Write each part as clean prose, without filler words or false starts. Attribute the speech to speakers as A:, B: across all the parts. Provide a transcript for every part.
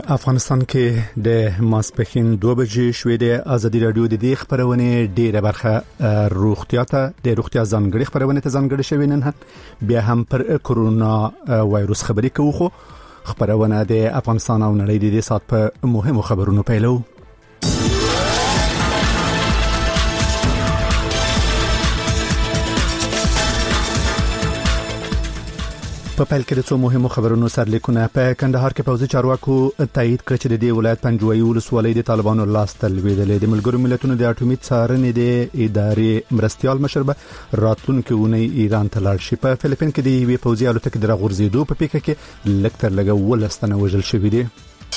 A: افغانستان کې د ماسپښین 2 بجې شوې د ازادي رادیو د دې خبرونه ډیره برخه روغتیا ته د روغتیا ځانګړي خبرونه ته ځانګړي شوې نن بیا هم پر کورونا وایروس خبرې کوو خو خبرونه د افغانستان او نړۍ د دې سات په مهمو خبرونو پیلو په پیل کې د څو مهمو خبرونو سرلیکونه په کندهار کې پوځي چارواکو تایید کړ چې د ولایت پنجوایي ولسوالۍ د طالبانو لاس ته لویدلې د ملګرو ملتونو د اټومي څارنې د ادارې مرستيال مشر به راتلونکي اونۍ ایران ته لاړ شي په فلیپین کې د وی پوځي الوتکې د غورځېدو په پیښه کې لکتر لګو ولستنه وژل شوې دي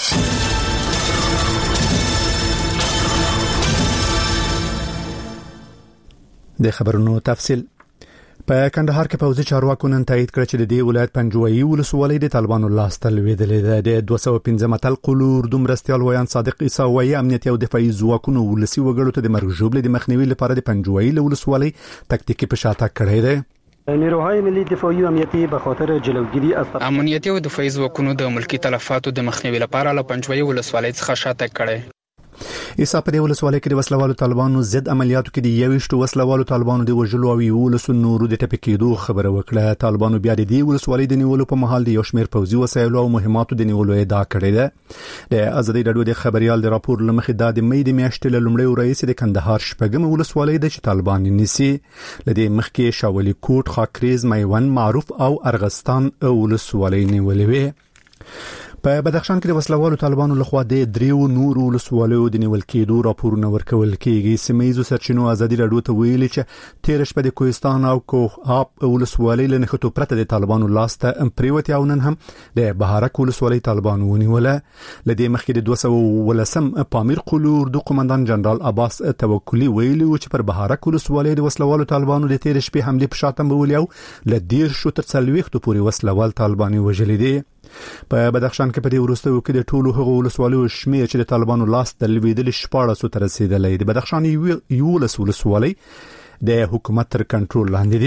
A: د خبرونو تفصیل په کندهار کې پوځي چارواکو نن تایید کړ چې د ولایت پنجوایي ولسوالۍ د طالبانو لاس ته لویدلې ده د 215 متل قلور د مرستيال ویان صادق عیسی وایي امنیتي او دفاعي ځواکونو ولسی وګړو ته د مرګ ژوبلې د مخنیوي لپاره د پنجوایي ولسوالۍ تکتیکي پښاته کړې ده
B: نیروهای ملی دفاعی و امنیتی به خاطر جلوگیری از
C: امنیتی او دفاعي ځواکونو د ملکی تلفاتو د مخنیوي لپاره له پنجوایي ولسوالۍ څخه شاته کړي
A: ایسا په دې ولسوالۍ کې د وسلوالو طالبانو ضد عملیاتو کې د 21 وسلوالو طالبانو د وژلو او ولسو نورو د ټپکېدو خبره وکړه طالبانو بیا د دې ولسوالۍ د نیولو په محل د یو شمېر پوځي وسایل او مهماتو د نیولو ادعا کړې ده د ازادي رادیو د خبريال د راپور لمخې د مې د میاشتې لومړی رئیس د کندهار شپږم ولسوالۍ د طالبان نيسي لدې مخکې شاولي کوټ خاکریز میوند معروف او ارغستان ولسوالۍ نیولې وې په بدخشان کې د وسلوالو طالبانو لخوا د دریو نورو ولسوالیو د نیول کېدو راپورونه ورکول کېږي سیمایي سرچینو ازادي رادیو ته ویلي چې تیر شپه د کوهستان او کوهاب ولسوالۍ له نخټو پرته د طالبانو لاسته پریوتي او نن هم د بهارک ولسوالۍ طالبانو ونیوله لدې مخکې د 210 پامیر قلور د قومندان جنرال عباس توکلی ویلي چې پر بهارک ولسوالۍ د وسلوالو طالبانو د تیر شپې حمله په شاتم ویلو لدیر شو تر 40 پورې وسلوال طالباني وژلې دي په بدخشان کې په دې وروستیو کې د ټولو هغو ولسوالیو شمېر چې د طالبانو لاس ته لویدل 1400 ته رسیدلې د بدخشان یو ولسوالۍ د حکومت تر کنټرول لاندې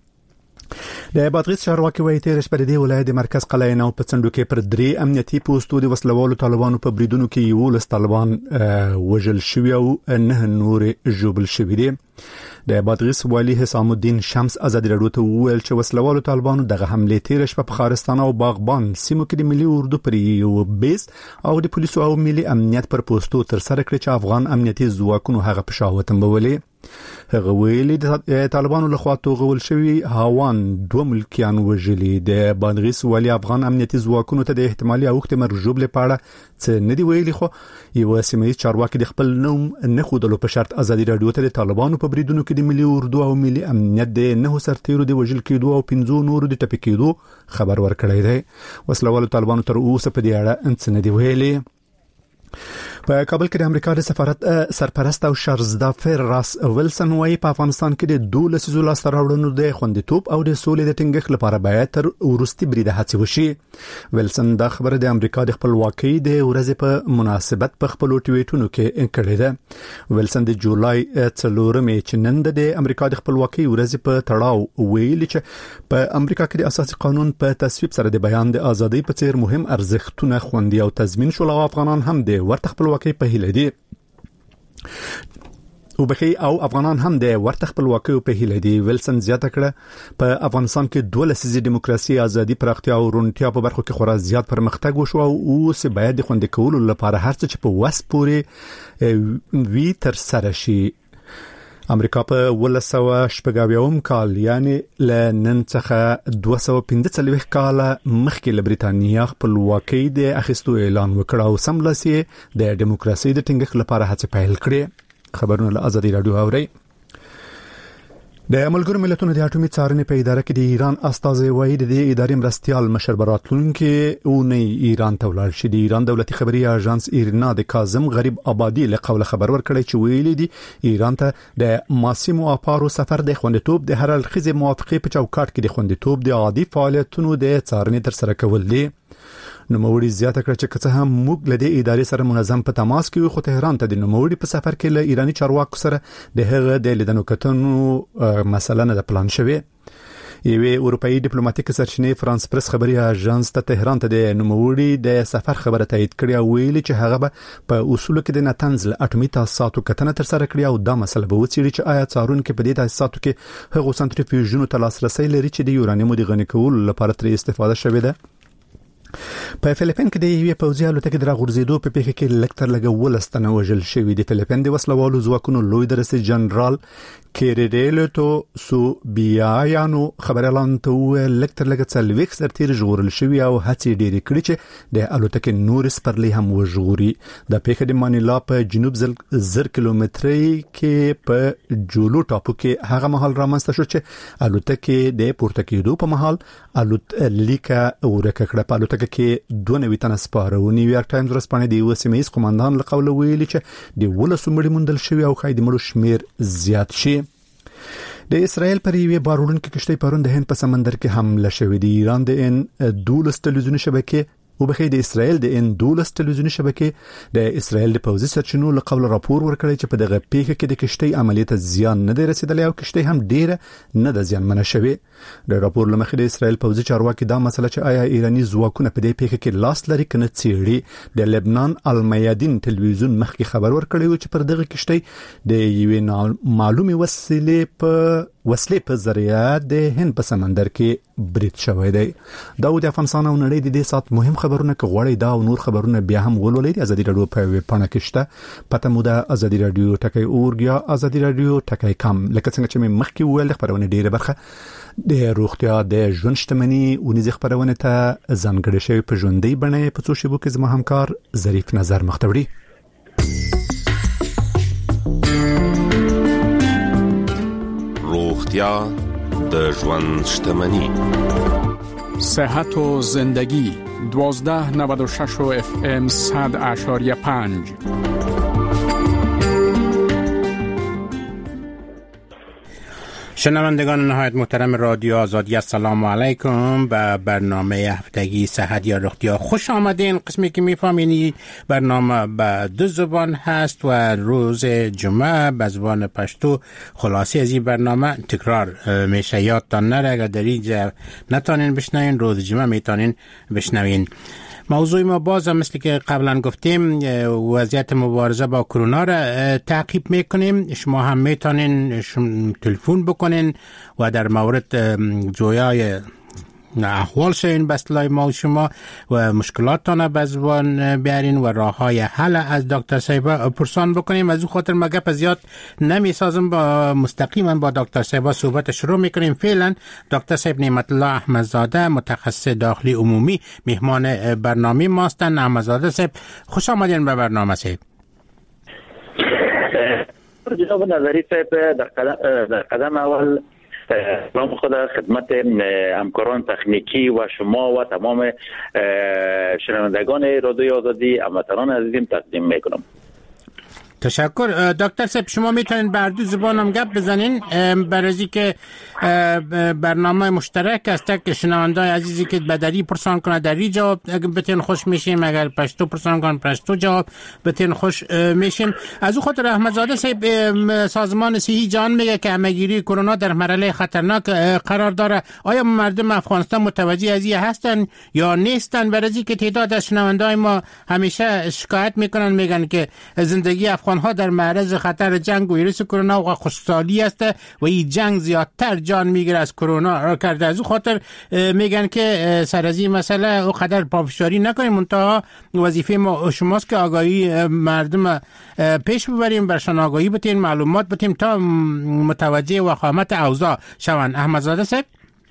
A: دي د بادغیس چارواکي وایي تیر شپه د ولایت د مرکز قلعه نو په څنډو کې پر 3 امنیتي پوسټو د وسلوالو طالبانو په بریدونو کې یو لس طالبان وژل شوی او نه نور جوبل شوی دي د بادغیس والی حسام الدین شمس ازادي رادیو ته ویل چې وسلوالو طالبانو دغه حمله تیر شپه په خارستان او باغبان سیمو کې د ملي اردو پر یو بیس او د پولیسو او ملي امنیت پر پوسټو تر سره کړی چې افغان امنیتي ځواکونو هغه په شاوتم بولې هغه ویلي د طالبانو لخوا توغول شوی هاوان 2 ملکیان وژلي د بادغیس والی افغان امنیتي ځواکونو ته د احتمالي اوخت مرجوب لپاره څه نه دی ویلي خو یو سیمایي چارواکي د خپل نوم نه خودلو په شرط ازادي رادیو ته د طالبانو په بریدونو کې د ملي اردو او ملي امنیت د نه سرتیرو د وژل کېدو او 15 نورو د ټپکېدو خبر ورکړی دی وسلوالو طالبانو تر اوسه په دې اړه انڅ نه دی ویلي په کابل کې د امریکا د سفارت سرپرست او شارزدافر راس ویلسن وايي په افغانستان کې د 12 لسیزو لاسته راوړنو د خوندیتوب او د سولې د ټینګښت لپاره باید تر ورستي بریده هڅه وشي ویلسن دا خبره د امریکا د خپلواکۍ د ورځې په مناسبت په خپل ټویټونو کې کړې ده ویلسن د جولای 4 مې چې نن د امریکا د خپلواکۍ ورځې په تړاو ویلي چې په امریکا کې د اساسي قانون په تصویب سره د بیان د ازادۍ په څیر مهم ارزښتونه خوندي او تضمین شول او افغانان هم د ورته خپلواکۍ په هیله دي او افغانان هم د ورته خپلواکۍ په هیله دي ویلسن زیاته کړه په افغانستان کې 2 لسیزې دیموکراسي ازادي پراختیا او رونتیا په برخو کې خورا زیات پرمختګ وشو او اوس باید د خوندي کولو لپاره هر څه چې په وس پورې وی تر سره شي امریکا په 1940 کال یعنی ل نن څخه 215 کال مخکې له بریتانیا خپلواکۍ د اخیستو اعلان وکړ او سملاسي د دیموکراسي د ټینګښت لپاره هڅه پیل کړې خبرونه له ازادي رادیو اوري د ملګرو ملتونو د اټومي څارنې په اداره کې د ایران استازي وایي د ادارې مرستيال مشر براتلونکي او نه ایران ته ولاړ شي د ایران دولتي خبري اژانس ایرنا د کاظم غریب آبادی له قوله خبر ورکړی چې ویلي دي ایران ته د ماسیمو اپارو سفر د خوندیتوب د هر اړخیزه موافقه په چوکاټ کې د خوندیتوب د عادي فعالیتونو د څارنې تر سره کول دي نوموړي زیاته کړ چې که څه هم موږ له دې ادارې سره منظم په تماس کې خو تهران ته د نوموړي په سفر کې له ایرانی چارواکو سره د هغه د لیدنو کتنو مسله نه د پلان شوی یوه اروپאי ډیپلوماټیک سرچینې فرانس پریس خبري اژانس ته تهران ته د نوموړي د سفر خبره تایید کړې او ویلي چې هغه په اصول کې د نتنز اټومي تاسیساتو کتنه تر سره کړې او دا مسله به وڅېړي چې آیا څارونکو په دې تاسیساتو کې هغو سنټریفیوژونو ته لاسرسي لري چې د یورانیمو د غني کولو لپاره تر استفاده شوې ده. په فلیپین کې د یوې پوځي الوتکې د راغورځېدو په پیښه کې لکټر لګول وژل شوی دی. فلیپین د وسلوالو ځواکونو لوی درسي جنرال کیریډیلټو سوبیایانو خبر اعلان ته لکټر لګڅلويخ سرتیر ژغورل شوی او هڅې ډېرې کړې چې د الوتکې نور سپرلی هم وژغوري. د پیښې د مانیلا په جنوب 1000 کیلومتري کې په جولو ټاپو کې هغه مهال رامنځته شو چې الوتکې د پورته کېدو په مهال الوت لیکه ورکه کړه. په الوتکه کې 92 تنه سپاره و. نیویارک ټایمز ورسپانې د وسیمه‌ایز قوماندان له قوله ویلي چې د ولسو مړي موندل شوی او خای د مړو شمیر زیات شي. د اسرائیل پر یوې بارولونکو کشتۍ پرون د هند په سمندر کې حمله شوې دی. ایران د ان 12 تلویزیوني شبکې او بخې د اسرائیل د ان 12 تلویزیوني شبکې د اسرائیل د پوځي سرچینو له قبل راپور ورکړی چې په دغه پیښه کې د کشتۍ عملیات زیان نه دی رسیدلی او کشتۍ هم ډیره نه د زیان منه شوی. د راپور لمخې د اسرائیل پوځي چارواکي دا مسله چې آیا ایرانی ځواکونه په دې پیښه کې لاس لري کنه څېړي. د لبنان المیادین تلویزیون مخکې خبر ورکړی و چې پر دغه کشتۍ د یوې معلومه وسلې په ذریعہ د هند په سمندر کې برید شوی دی. دا د افغانستان او نړۍ د دې سات مهم خبرونه کې غوړې دا او نور خبرونه بیا هم ولولئ. ازادي رادیو په ویب پاڼه کې شته. پته مو ده ازادي رادیو ټکی اورګ یا ازادي رادیو ټکی کم. لکه څنګه چې مخکې ویل خبرونه ډیره برخه د روغتیا د ژوند شتمنۍ او نيزي خبرونه ته ځانګړې شوی په ژوندۍ بڼه په څو شیبو کې زما همکار ظریف نظر مختوړي.
D: روغتیا د ژوند شتمنۍ.
E: صحت و زندگی 1296 FM 100.5.
F: شنوندگان نهایت محترم رادیو آزادی، السلام علیکم. به برنامه هفتگی صحت یا روغتیا خوش آمدین. قسمی که میفهمینی برنامه به 2 زبان هست و روز جمعه به زبان پشتو. خلاصی از این برنامه تکرار میشه، یادتان نره. اگر در اینجا نتانین بشنوین، روز جمعه میتانین بشنوین. موضوع ما باز هم مثل که قبلا گفتیم وضعیت مبارزه با کرونا را تعقیب میکنیم. شما هم میتونین تلفن بکنین و در مورد جویای احوال شوین به اصطلاح ما و شما و مشکلاتتان به زبان بیارین و راه های حل از دکتر صاحبا پرسان بکنیم. از اون خاطر ما گپ زیاد نمیسازم، با مستقیما با دکتر صاحبا صحبت شروع میکنیم. فعلا دکتر صاحب نعمت الله احمدزاده متخصص داخلی عمومی مهمان برنامه ماستن. احمدزاده صاحب خوش آمدین به برنامه صاحب.
G: جناب نظری صاحب در قدم اول سلام خدا خدمت همکاران تکنیکی و شما و تمام شنوندگان رادیو آزادی هموطنان عزیزم تقدیم میکنم.
F: تشکر. دکتر صاحب شما میتونین بر 2 زبان هم گپ بزنین برای که برنامه مشترک است که شنوندای عزیزی که بدری پرسان کنه دری جواب بتین خوش میشیم، اگر پشتو پرسان کنه پشتو جواب بتین خوش میشیم. از اون خاطر احمدزاده صاحب سازمان صحی جهان میگه که همهگیری کرونا در مرحله خطرناک قرار داره. آیا مردم افغانستان متوجه از این هستن یا نیستن؟ برای که تعداد از شنوندای ما همیشه شکایت میکنن، میگن که زندگی افغانها در معرض خطر جنگ و ویروس کرونا و خشکسالی است و این جنگ زیادتر جان میگیره از کرونا کرده. از اون خاطر میگن که سر از این مسئله او قدر پافشاری نکنیم. منتها وظیفه ما شماست که آگاهی مردم پیش ببریم، برشان آگاهی بتیم، معلومات بتیم تا متوجه وخامت اوضاع شوند. احمدزاده صاحب.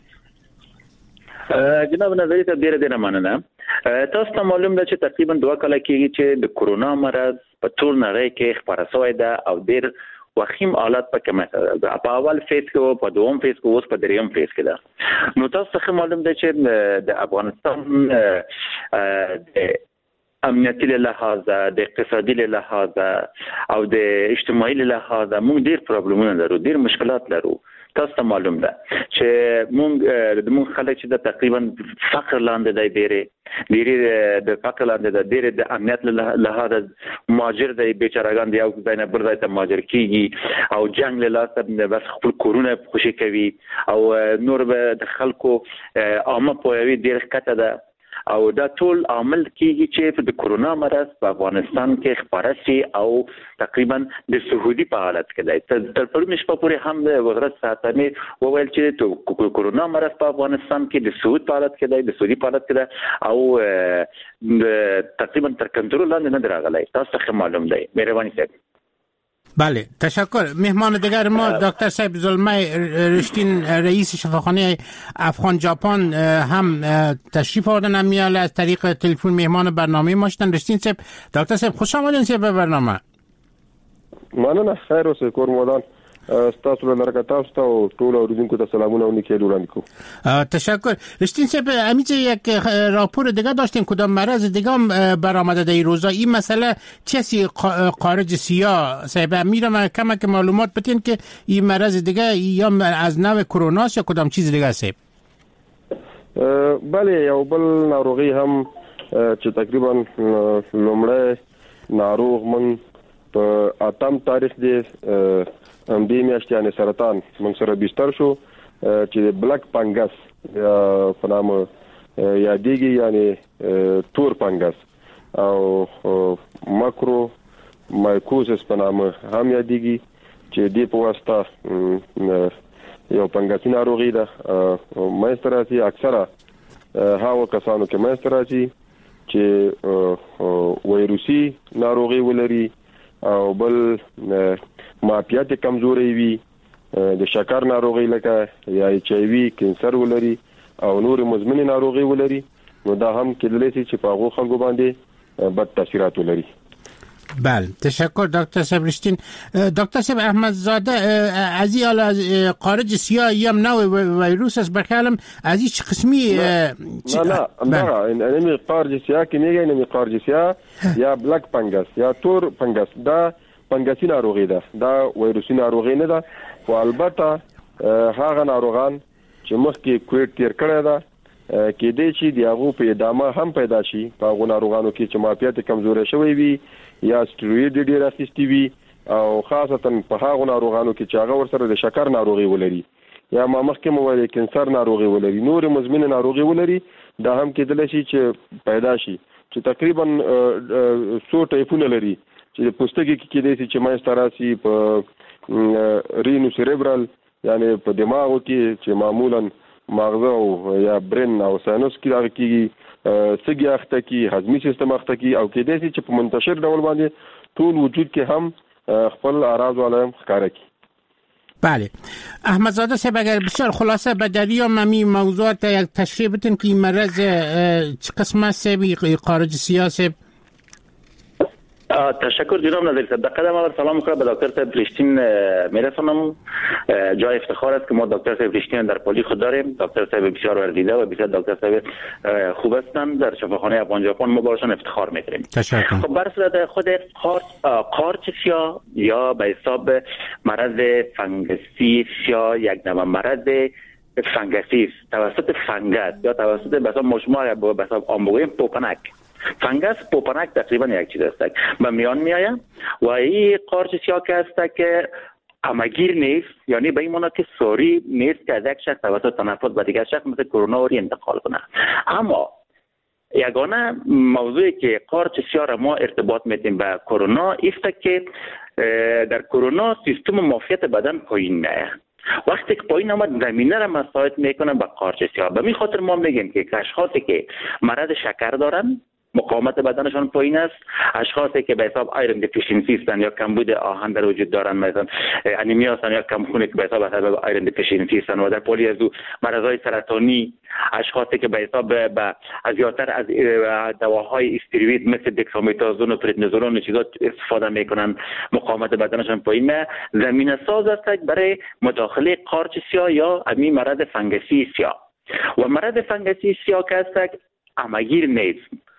G: جناب نظری صاحب ډیره مننه. تاسو ته معلوم ده چې تقریبا 2 کاله کېږي چې د کرونا مرض په ټول نړۍ کې خپاره شوی ده او ډیر وخیم حالت پکې مته. په اول فیز کې او په دوم فیز کې اوس په دریم فیز کې ده. نو تاسو ته معلوم ده چې د افغانستان امنیتی له لحاظ د اقتصادي له لحاظ او د اجتماعي له لحاظ موږ ډیر پرابلمونه لرو، ډیر مشکلات لرو. تاسو ته معلوم ده چې موږ خلک چې د تقریبا فقر لاندې دی، ډېر د فقر لاندې ده، ډېر د امنیت له لحاظ مهاجر دی، بیچارهګان دی، یو ځای نه بل ځای ته مهاجر کیږي او جنگ له لاسه بس خپل کورونه خوشي کوي او نور به د خلکو عامه پوهاوی ډېر ښکته ده او دا ټول عامل کیږي چې د کرونا مرض په افغانستان کې خپاره شي او تقریبا د سعودي په حالت کې دی. تر پرون شپه پورې هم د وزارت صحت وویل چې کرونا مرض په افغانستان کې د سعود په حالت کې دی، د سعودي په حالت کې دی او تقریبا تر کنټرول لاندې نه راغلی. تاسو ته معلوم دی. مهرباني صاحب.
F: بله تشکر. مهمان دیگر ما دکتر صاحب زلمه رشتین رئیس شفاخانه افغان ژاپن هم تشریف آوردن، امیال از طریق تلفن مهمان برنامه ما شدن. رشتین صاحب، دکتر صاحب خوش آمدین صاحب به برنامه.
H: مننه. خیر اوسئ کور مودان. تاسو له لرګه تاسو ته او ټول اوریدونکو ته سلامونه و نیکی وړاندې کوم.
F: تشکر. رشتین صاحب، امیچه یک راپور دیگه داشتیم کدام مرض دیگه هم برآمده در این روزا. این مسئله چیزی خارج سیاه صاحب میرم کمک معلومات بتین که این مرض دیگه یا از نوع کرونا یا کدام چیز دیگه صاحب؟
H: بله، یو بل ناروغي هم چې تقریبا لومړی ناروغ من په 8 تاریخ دی دې میاشتې یعنی سرطان موږ سره بستر شو چې بلک پنګس په نامه یادېږي، یعنی تور پنګس او ماکرو مایکوزس په نامه هم یادېږي چې دې په واسطه یو پنګسي ناروغي ده. منځته راځي اکثره هغو کسانو کې منځته راځي چې ویروسي ناروغي ولري او بل معافیت کمزوري وي، د شکر ناروغي لکه یا ایچ ای وی، کینسر ولري او نور مزمن ناروغي ولري، نو دا هم کېدلی شي چې په هغو خلکو باندې بد تاثیرات ولري.
F: بله تشکر دکتر صاحب رشتین. دکتر صاحب احمدزاده، از این حالا خارج سیاه یا نوع ویروس است بخیالم از این چه قسمی؟
H: نه نمی خارج سیاه که میگه نمی خارج سیاه یا بلک پنگس یا تور پنگس، دا پنگسی ناروغی ده، دا ویروسی ناروغی نه ده. و البته هغه ناروغان چې مخکې کووډ تیر کړی ده کې دې چې دی هغه په ادامه هم پیدا شي په هغه ناروغانو کې چې معافیت کمزوري شوی وي یا سټروئید ډیر اخیستی وي او خاصتا په هغه ناروغانو کې چې هغه ورسره د شکر ناروغي ولري یا ما مخکې مو ویل کینسر ناروغي ولري، نور مزمن ناروغي ولري، دا هم کېدلی شي چې پیدا شي چې تقریبا 100 ټایپونه لري چې د پوستکي کې کېدای شي چې منځته راسي په رینو سیریبرال یعنی په دماغو کې چې معمولا مغزه او یا برین او ساینوس کې راغلي کېږي، سږي اخته کی، هضمي سیستم اخته کی او کېدای شي چې په منتشر ډول باندې ټول وجود کې هم خپل اعراض علائم ښکاره کی.
F: بله احمدزاده صاحب، اگر بسیار خلاصه به دریام همی موضوعات یک تشریح بتون که این مرض چه قسم است خارج سیاه؟
G: تشکر جناب نظری صاحب. در قدم اول سلام می‌کنم به دکتر صاحب رشتین میرسونم. جای افتخار است که ما دکتر صاحب رشتین در پالی خود داریم. دکتر صاحب بسیار ورزیده و بسیار دکتر صاحب خوب هستند. در شفاخانه افغان ژاپن ما باشون افتخار می‌کنیم.
F: تشکر.
G: خب بر صورت خود قارچ سیاه یا به حساب مرض فنگسی سیاه یک نوع مرض فنگسی توسط فنگس یا توسط به حساب مجموعه به حساب آمبوگیم پوپنک فنگس پوپنک تقریبا یک چیز است به میان میآید و این قارچ سیاه که است که همگیر نیست، یعنی به این معنی که ساری نیست که از یک شخص توسط تنفس به دیگر شخص مثل کرونا انتقال کنه. اما یگانه موضوعی که قارچ سیاه را ما ارتباط میدیم به کرونا است که در کرونا سیستم معافیت بدن پایین میاد. وقتی که پایین آمد زمینه را مساعد میکنه به قارچ سیاه. به این خاطر ما میگیم که اشخاصی که مرض شکر دارن مقاومت بدنشان پایین است، اشخاصی که به حساب ایرن دیفیشنسی هستند یا کمبود آهن در وجود دارند، مثلا انیمیا هستند یا کم خون که به حساب ایرن دیفیشنسی هستند و در پلی از مرضای سرطانی، اشخاصی که به حساب از زیادتر از دواهای استروئید مثل دکسامتازون و پردنیزولون و چیزا استفاده میکنند، مقاومت بدنشان پایین است. زمینه ساز است برای مداخله قارچ سیاه یا امی مرض فنگسی سیاه. و مرض فنگسی سیاه که است همگیر نیست.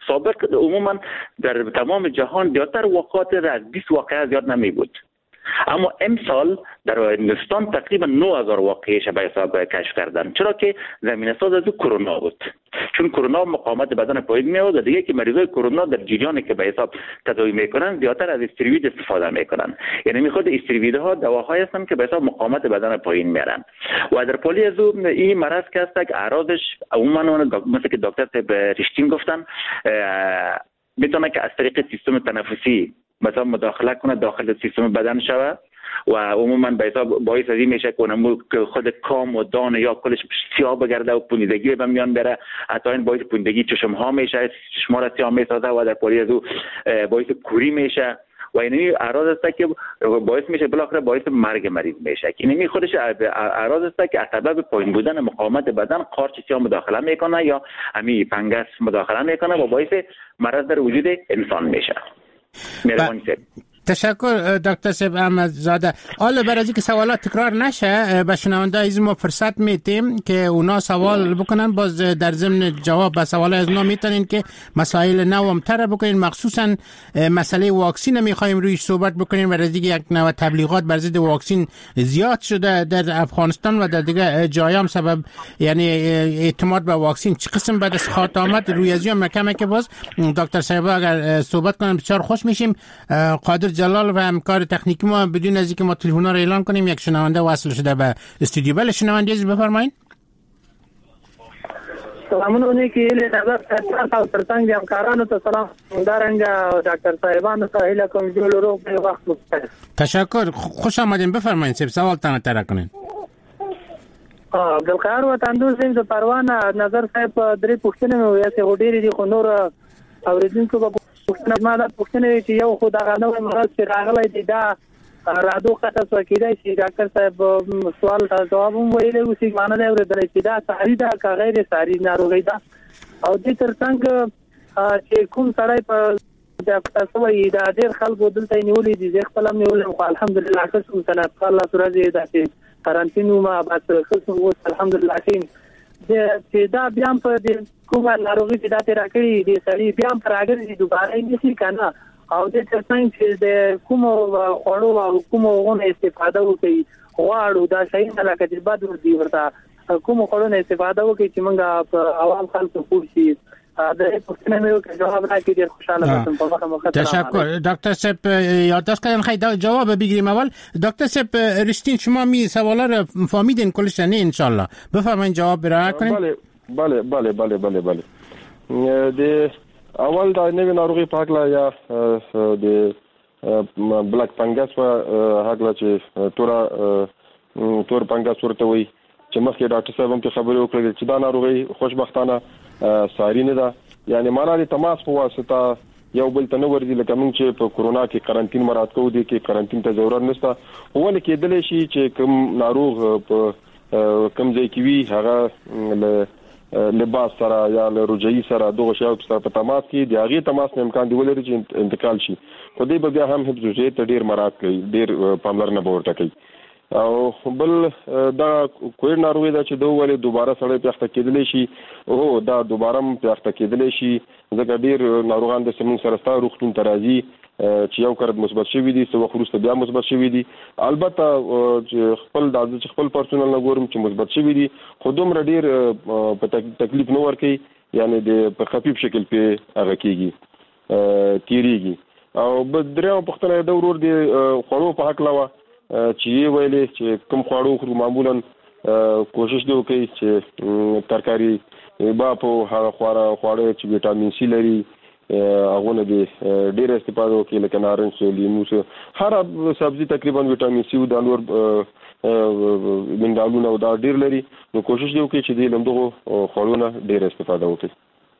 G: سابق عموما در تمام جهان زیادتر واقعات از 20 واقعه زیاد نمی بود، اما امسال در هندوستان تقریبا 9000 واقعه به حساب کشف کردن، چرا که زمینه ساز از کرونا بود. چون کرونا مقاومت بدن پایین میاد و دیگه که مریضای کرونا در جریانی که به حساب تداوی میکنن زیادتر از استروئید استفاده میکنن، یعنی میخواد استروئیدها دواهایی هستن که به حساب مقاومت بدن پایین میارن و در پالی از این مرض که هست که اعراضش عموما مثل که دکتر رشتین گفتن میتونه که از طریق سیستم تنفسی مثلا مداخله کنه داخل سیستم بدن شوه و عموما به حساب باعث از این میشه که خود کام و دان یا کلش سیاه بگرده و پوندگی به میان بره، حتی این باعث پوندگی چشم ها میشه، چشما را سیاه میسازه و در پالی از او باعث کوری میشه و این اعراض است که باعث میشه بالاخره باعث مرگ مریض میشه. که این خودش اعراض است که از سبب پایین بودن مقاومت بدن قارچ سیاه مداخله میکنه یا همین فنگس مداخله میکنه و باعث مرض در وجود انسان میشه.
F: تشکر دکتر صاحب احمدزاده. حالا برای اینکه سوالات تکرار نشه به شنونده از ما فرصت میدیم که اونا سوال بکنن، باز در ضمن جواب به سوال از اونا میتونین که مسائل نوامتر بکنین، مخصوصا مسئله واکسین میخوایم رویش صحبت بکنین و از دیگه یک نوع تبلیغات بر ضد واکسین زیاد شده در افغانستان و در دیگه جایم سبب یعنی اعتماد به واکسین چه قسم بعد از خاط آمد روی از هم کمه که باز دکتر صاحب اگر صحبت کنن بسیار خوش میشیم. قادر جلال و همکار تکنیکی ما بدون از اینکه ما تلفن‌ها رو اعلان کنیم یک شنونده وصل شده به استودیو. بله شنونده عزیز بفرمایید.
I: سلامونه علیکم نظر تاسو ترڅنګ د همکارانو ته سلام دارنګ ډاکټر صاحبانو ته هیله کوم چې له په وخت وکړي.
F: تشکر، خوش آمدین. بفرمایید سوال تان تر کنین.
I: ګلخار وطن زم د پروانه نظر صاحب درې پوښتنې مې ویسه وډېری دي خو نور اوریدونکو په پوښتنه ما دا پوښتنه چې یو خو دا غنوې مرض چې راغلی دی دا رادو خاصه کېدای شي ډاکټر صاحب سوال ته جواب هم ویلی و چې معنا نه اورېدلی چې دا ساري ده که غیر ساري ناروغي ده او دې ترڅنګ چې کوم سړی په تاسو وایي دا ډېر خلکو دلته نیولې دي زه خپل هم نیولم خو الحمدلله ښه شوم صنعت الله ورځې داسې قرنطین وم بس ښه شوم اوس الحمدلله چې دا بیا هم په کومه ناروغي چې دا تېره کړې دي سړي بیا هم په راګرځي دوباره یې نیسي که نه او دې ترڅنګ چې د کومو خوړو او کومو هغو نه استفاده وکړي غواړو دا شیونه لکه چې بد ورځي ورته کومو خوړو نه استفاده وکړي چې موږ په عوام خلکو پوه شي.
F: تشکر دکتر صاحب. یادداشت کردن خیلی جواب بگیریم. اول دکتر صاحب رشتین شما می سوالا رو فهمیدین کلش نه انشالله بفرمایید جواب برای کنین.
H: بله بله بله بله بله د اول دا نوې ناروغي په حق یا د بلک فنګس په حق چې تور فنګس ورته وي چې مخکې ډاکټر صاحب هم ته خبرې وکړې چې دا ناروغي خوشبختانه ساري نه ده، یعنی معنا د تماس په واسطه یو بل ته نه ورځي لکه موږ چې په کورونا کې قرنطین مراد کوو دي کې قرنطین ته ضرورت نشته. ولې کېدلی شي چې کوم ناروغ په کوم ځای کې وي هغه لباس سره یا له روجي سره دغه شیو سره په تماس کې دی هغه تماس نه امکان دی ولري چې انتقال شي خو دې به بیا هم حفظ ته ډیر مراد کوي ډیر پاملرنه ورته کوي. او بل دا کوی ناروغي دا چې دوه ولې دوباره سره پیښته کېدلی شي او دا دوباره پیښته کېدلی شي ځکه ډیر ناروغان د سیمون سره ستاسو روغتون ترازی چې یو کړه مثبت شوی دي څو خروسته بیا مثبت شوی دي. البته چې خپل پرسونل نه ګورم چې مثبت شوی دي خو دومره ډیر په تکلیف نه ورکي یعنی په خفیف شکل په هغه کېږي تیریږي. او بدريو پختنه د ورور دي خورو په حق لوا چې ویلې چې کوم خورو خو معمولا کوشش دی وکړي چې ترکاری با په هغه خوړو چې وټامین سي لري هغه نه دي ډېر استفاده وکړي لکه نارنج لیمو هر سبزي تقریبا وټامین سي او د نور منرالونه او دا ډېر لري نو کوشش دی وکړي چې د لمدغه خوړو نه ډېر استفاده وکړي.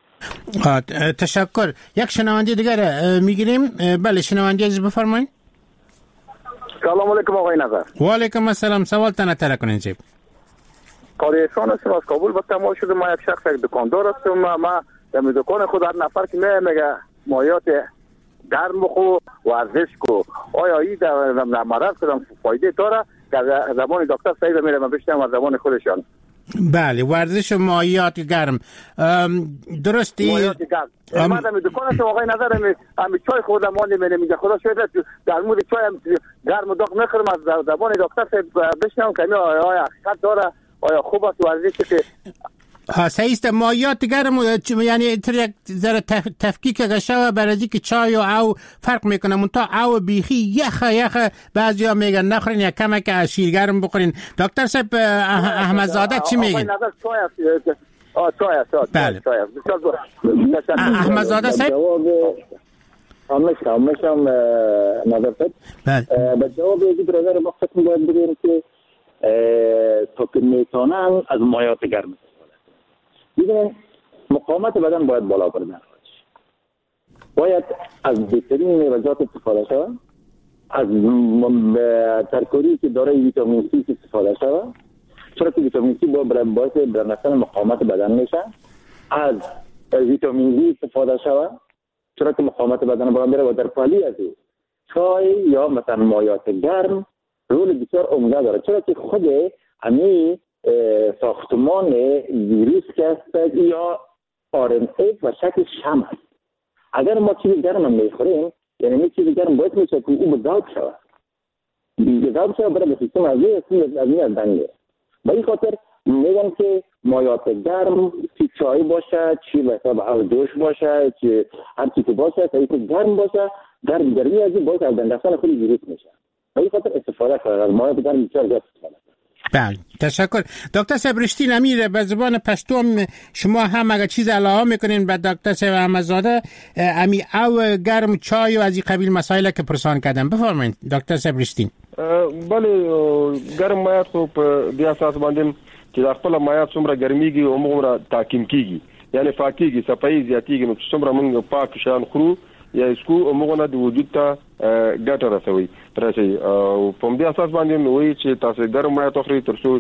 F: تشکر. یک شنونده دیگر میگیریم. بله شنونده عزیز بفرمایید.
J: سلام علیکم آقای نظر.
F: و علیکم السلام. سوال تنه تره کنین جیب.
J: قاضی احسان هستم از کابل. به تماس شده ما یک شخص یک دکاندار هستم. ما در دکان خود هر نفر که میگه مایات گرم بخور ورزش کو آیا این در مرض کدام فایده داره که زبان دکتر صحیح میره من بشنم از زبان خودشان.
F: بله ورزش مایعات گرم درستی؟
J: مایعات گرم من در دکان تو آقای نظر می چای خوردم مال میگه خدا شاید در مورد چای گرم داغ نخورم از زبان دکتر صاحب بشنوم که آیا حقیقت داره آیا خوب است ورزشی که
F: صحیح است. مایعات گرم یعنی یک ذره تفکیک گشته برای اینکه چای او فرق میکنه منتها او بیخی یخ بعضیا میگن نخورین یا کمک از شیر گرم بخورین. دکتر صاحب احمدزاده چی میگین؟
J: چای است
F: بله احمدزاده صاحب
K: همشم نظر صاحب به جواب یکی برادر ما ختم باید بگیم که تا که میتونن از مایعات گرم ببینید مقاومت بدن باید بالا بردن باید از بهترین میوه‌جات استفاده شود از ترکاری که داره ویتامین سی استفاده شود چرا که ویتامین سی باعث برنامه‌ریزی مقاومت بدن میشه از ویتامین دی استفاده شود چرا که مقاومت بدن بالا میره و در پالی از چای یا مثلا مایعات گرم رول بسیار عمده داره چرا که خود همین ساختمان ویروس که است یا RNA و شکل شمع است. اگر ما چیز گرم هم میخوریم یعنی چیز گرم باید میشه که او به ذوب شود ذوب شود برای سیستم عضوی از دنگه به این خاطر میگم که مایعات گرم چی چای باشه چی به حساب آب جوش باشه چی هر چی که باشه تا اینکه گرم باشه گرمی از این باید از دندستان خود ویروس میشه به این خاطر استفاده کنید از مایعات گرم بسیار زیاد استفاده.
F: بله تشکر. دکتر صاحب رشتین امیر به زبان پشتو شما هم اگر چیز علاوه میکنین به دکتر صاحب احمدزاده امی او گرم چای و از این قبیل مسائل که پرسان کردم بفرمایید دکتر صاحب رشتین.
H: بله گرم مایعات خو په دې اساس باندې چې د خپل مایعات څومره ګرميږي او موږ تحکیم کیږي یعنی پاکيږي صفایي زیاتیږي نو څومره موږ پاک شان خورو یا اسکو موږ نه د وجود ته ګټه رسوي او په دې اساس باندې نوې چې تاسو ګرم مایعات خوري تر څو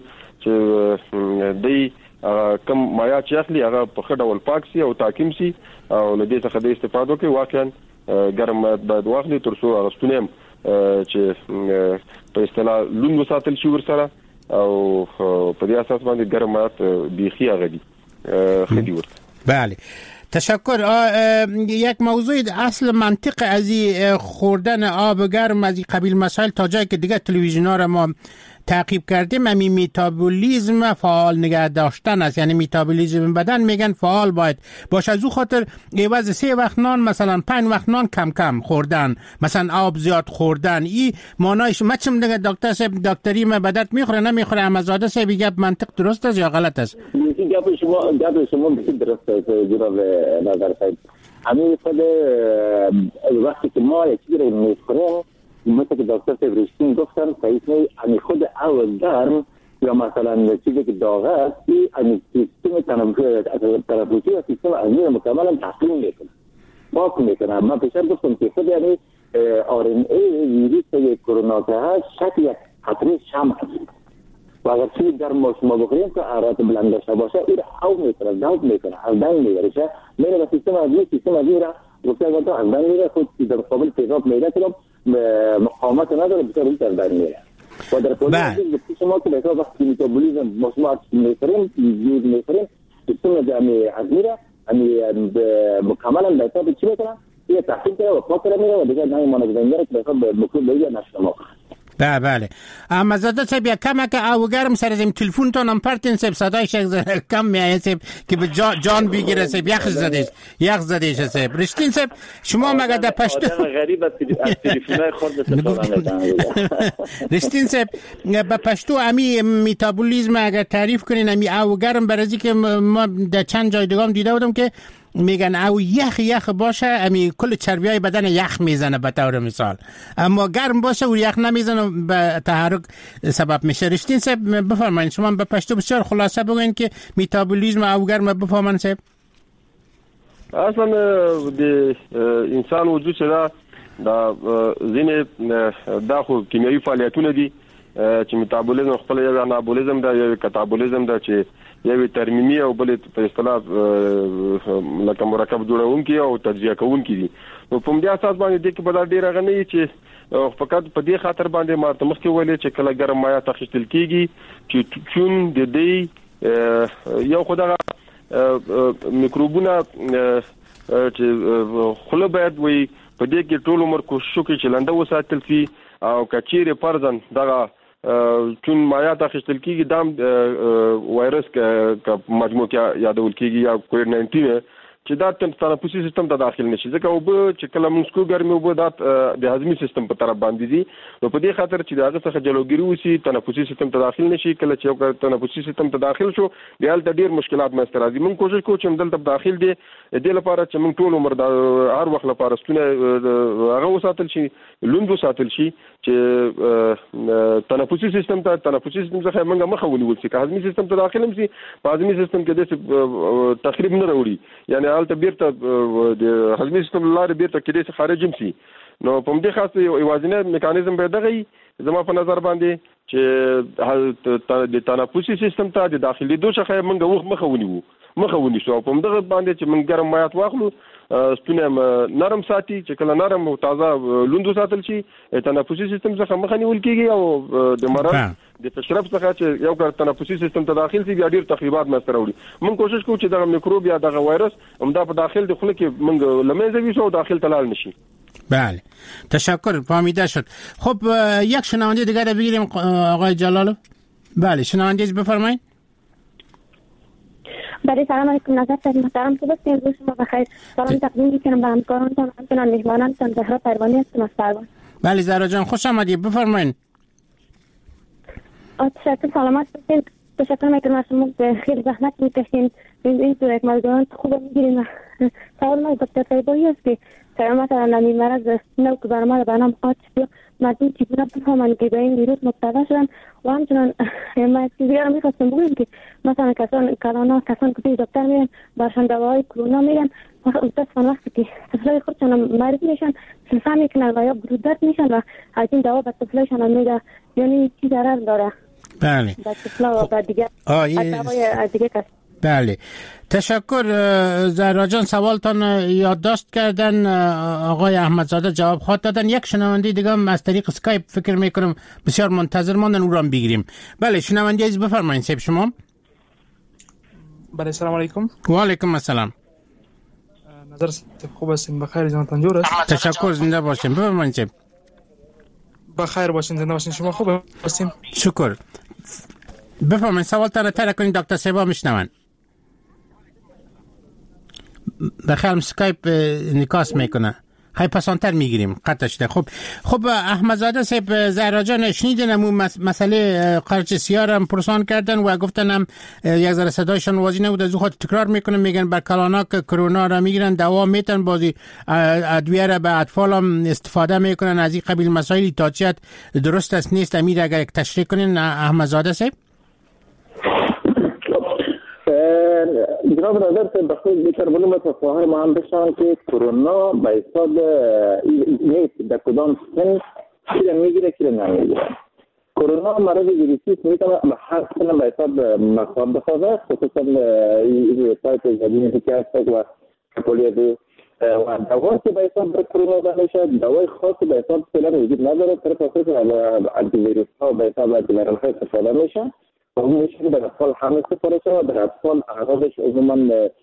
H: چې دای کم مایعات چې اخلي هغه په خډه ول پاک سي او تحکیم سي او له دې څخه د استفادو کې واقعا ګرم مایعات باید واخلي تر څو اغستونیم چې په اصطلاح لوند ساتل شي ورسره او په دې اساس باندې ګرم مایعات بیخي غدي خدي ورته.
F: بله تشکر. یک موضوع اصل منطق از خوردن آب گرم از این قبیل مسائل تا جایی که دیگه تلویزیون‌ها را ما تعقیب کردیم امی میتابولیزم فعال نگه داشتن است یعنی میتابولیزم بدن میگن فعال باید باشه از او خاطر عوض 3 وقت نان مثلا 5 وقت نان کم خوردن مثلا آب زیاد خوردن این معنایش مچم دیگه دکتر صاحب دکتری ما بدت میخوره نمیخوره احمدزاده صاحب گپ منطق درست است یا غلط است؟
K: گپ شما بسیار درست است جناب نظر صاحب همین خود وقتی که ما یک چیزی رو میخوریم مثل که دکتر صاحب رشتین گفتن صحیح همین خود او گرم یا مثلا چیزی که داغ است این سیستم تنفسی و سیستم عضوی مکملا تحکیم میکنه پاک میکنه. من پیشتر گفتم که خود یعنی RNA ویروس کرونا که هست شکل یک قطره شمع است و اگر چیز گرم شما بخوریم که حرارت بلند داشته باشه این او میکنه ذوب میکنه از دنگ میبره میره به سیستم عضوی را گفته گفته از دنگ میره خود در مقابل تیزاب میده که مقاومت نداره بسیار این در میره و در پولیس شما که بسیار وقتی میتابولیزم مصنوعات میخوریم زیود میخوریم سیستم عضوی را مکملا به حساب چی میکنه یه تحقیق کنه و پاک را میره و دیگه نهی مانگزنی میره که بسیار به مکروب بگیر نشنما.
F: بله احمدزاده صاحب یک کمک او گرم سر از تلفن تو نم پرتین صاحب صدایش کم میایه صاحب که به جان بگیره صاحب یخ زدیش صاحب رشتین صاحب شما مگه در پشتو
G: غریب از تلفن‌های خود استفاده میکنن
F: رشتین صاحب به پشتو امی میتابولیزم اگر تعریف کنین امی او گرم برای که ما در چند جای دیگه هم دیده بودم که میگن او یخ باشه امی کل چربیای بدن یخ میزنه به طور مثال اما گرم باشه و یخ نمیزنه به تحرک سبب میشه. رشتین صاحب بفرمایید شما به پشتو بسیار خلاصه بگوین که میتابولیزم او گرم بفهمن صاحب.
H: اصلا د انسان وجود سره دا زینه دا خو کیمیاوي فعالیتونه دي چې میتابولیزم خپل یو انابولیزم دا یو کاتابولیزم دا چې یو ترمیمی او بل په اصطلاح لکه مرکب جوړونکي او تجزیه کوونکي دي. نو په دې اساس باندې د کې بدل ډیر غنی چې فقط په دې خاطر باندې ما ته مخکې ویلې چې کله ګرم مایع تخشتل کیږي چې چون د دې یو خدای میکروبونه چې خله باید وي په دې کې ټول عمر کوشش وکړي چې لنډه وساتل شي او کچيره پرځن دغه چون مایات اخیستل کیږي دام وایرس کا مجموع کې یادول کیږي یا کووډ-19 چې دا تنفسي سیستم ته داخل نشي ځکه او چې کله موږ کو ګرمي او د هضمي سیستم په طرف باندې دي نو په دې خاطر چې داغه څخه جلوګیری وسی تنفسي سیستم ته داخل نشي کله چې تنفسي سیستم ته داخل شو بیا د ډیر مشکلات مستر راځي موږ کوشش کوو چې دلته داخل دي د لپاره چې موږ ټول عمر د هر وخت لپاره ستونه هغه وساتل شي لوند وساتل شي چې تنفسي سیستم څخه موږ مخه ونیول شي که هضمي سیستم ته داخل هم شي په هضمي سیستم کې د تخریب نه راوړي یعنی حالت بیرته د هضمي سیستم لاره بیرته کېدې څخه خارج هم شي نو په دې خاصه یو یوازینی میکانیزم به دغه زما په نظر باندې چې د تنفسي سیستم ته د داخلي دوه څخه موږ وخت مخه ونیسو په دغه باندې چې موږ ګرم مایات واخلو ستونه نرم ساتي چې کله نرم او تازه لوند ساتل شي تنفسي سیستم څخه مخه نیول کیږي او د مرض د تشرب څخه چې یو کار تنفسي سیستم ته داخل شي بیا ډیر تخریبات مستر وړي موږ کوشش کوو چې دغه میکروب یا دغه وایرس همدا په داخل د خله کې موږ لمنځه ویسو داخل تلال نشي.
F: بله تشکر فهمیده شد. خب یک شنونده دیگر رو بگیریم آقای جلالو. بله شنونده بفرمایید.
L: بله سلام علیکم نظر سید محترم صبح روز شما بخیر. سلام تقدیم میکنم به همکارانتان و همچنان مهمانانتان زهرا پروانی هستم از پروان.
F: بله زهرا جان خوش آمدید بفرمایید.
L: تشکر سلامت باشین. تشکر میکنم از شما خیلی زحمت میکشین این تو یک مردان خوب میگیرین. سوال ما دکتر طیبایی است که مثلا نمی مرض نو که بر ما بنام قاطع شد مردم چگونه بفهمند که به این ویروس مبتلا شدن و همچنان ما دیگر میخواستم بگویم که مثلا کسان که پیش دکتر میرن برشان دواهای کرونا میرن متاسفانه وقتی که طفلای خودشان مریض میشن سلسه میکنن و یا برودت میشن و از این دوا به طفلایشان میده یعنی چی ضرر داره.
F: بله
L: به طفلا و به دیگر دیگه کس.
F: بله تشکر زهرا جان سوالتان یادداشت کردن آقای احمدزاده جواب خواهد دادن. یک شنونده دیگه هم از طریق اسکایپ فکر میکنم بسیار منتظر ماندن او را بگیریم. بله شنونده عزیز بفرمایید سیب شما.
M: بله سلام علیکم.
F: و علیکم السلام.
M: نظر خوب هستین بخیر جانتان جور است.
F: تشکر زنده باشین بفرمایید سیب.
M: بخیر باشین زنده باشین شما خوب هستین.
F: شکر. بفرمایید سوالتان را طرح کنید دکتر سیبا میشنون. بخیر اسکایپ نکاس میکنه خیلی پسانتر میگیریم قطع شده. خب احمدزاده صاحب زهرا جان شنیدن امون مسئله قرچ سیاه هم پرسان کردن و گفتن هم یک ذره صدایشان واضح نبود از خود تکرار میکنن میگن بر کلانا که کرونا را میگیرن دوا میتن بازی ادویه را به اطفال هم استفاده میکنن از این قبیل مسائلی تاچیت درست است نیست امیر اگر یک تشریح کنین احمدزاده صاحب.
K: جناب نظر سے بخیر بیشتر بولم تا فاهم ما هم بشن که کرونا به حساب نیست در کدام سن کی میگیره کی نمیگیره. کرونا مرض ویروسی میتونه به هر سن به حساب مصاب بسازه خصوصا این تایپ جدیدی که هست و پولیو و دوا که به حساب در کرونا داشته دوای خاصی به حساب فعلا وجود نداره طرف خاصی از ویروس ها به حساب از ویروس ها استفاده میشه. اون میشه در اطفال هم استفاده شده در اطفال اعراضش عموما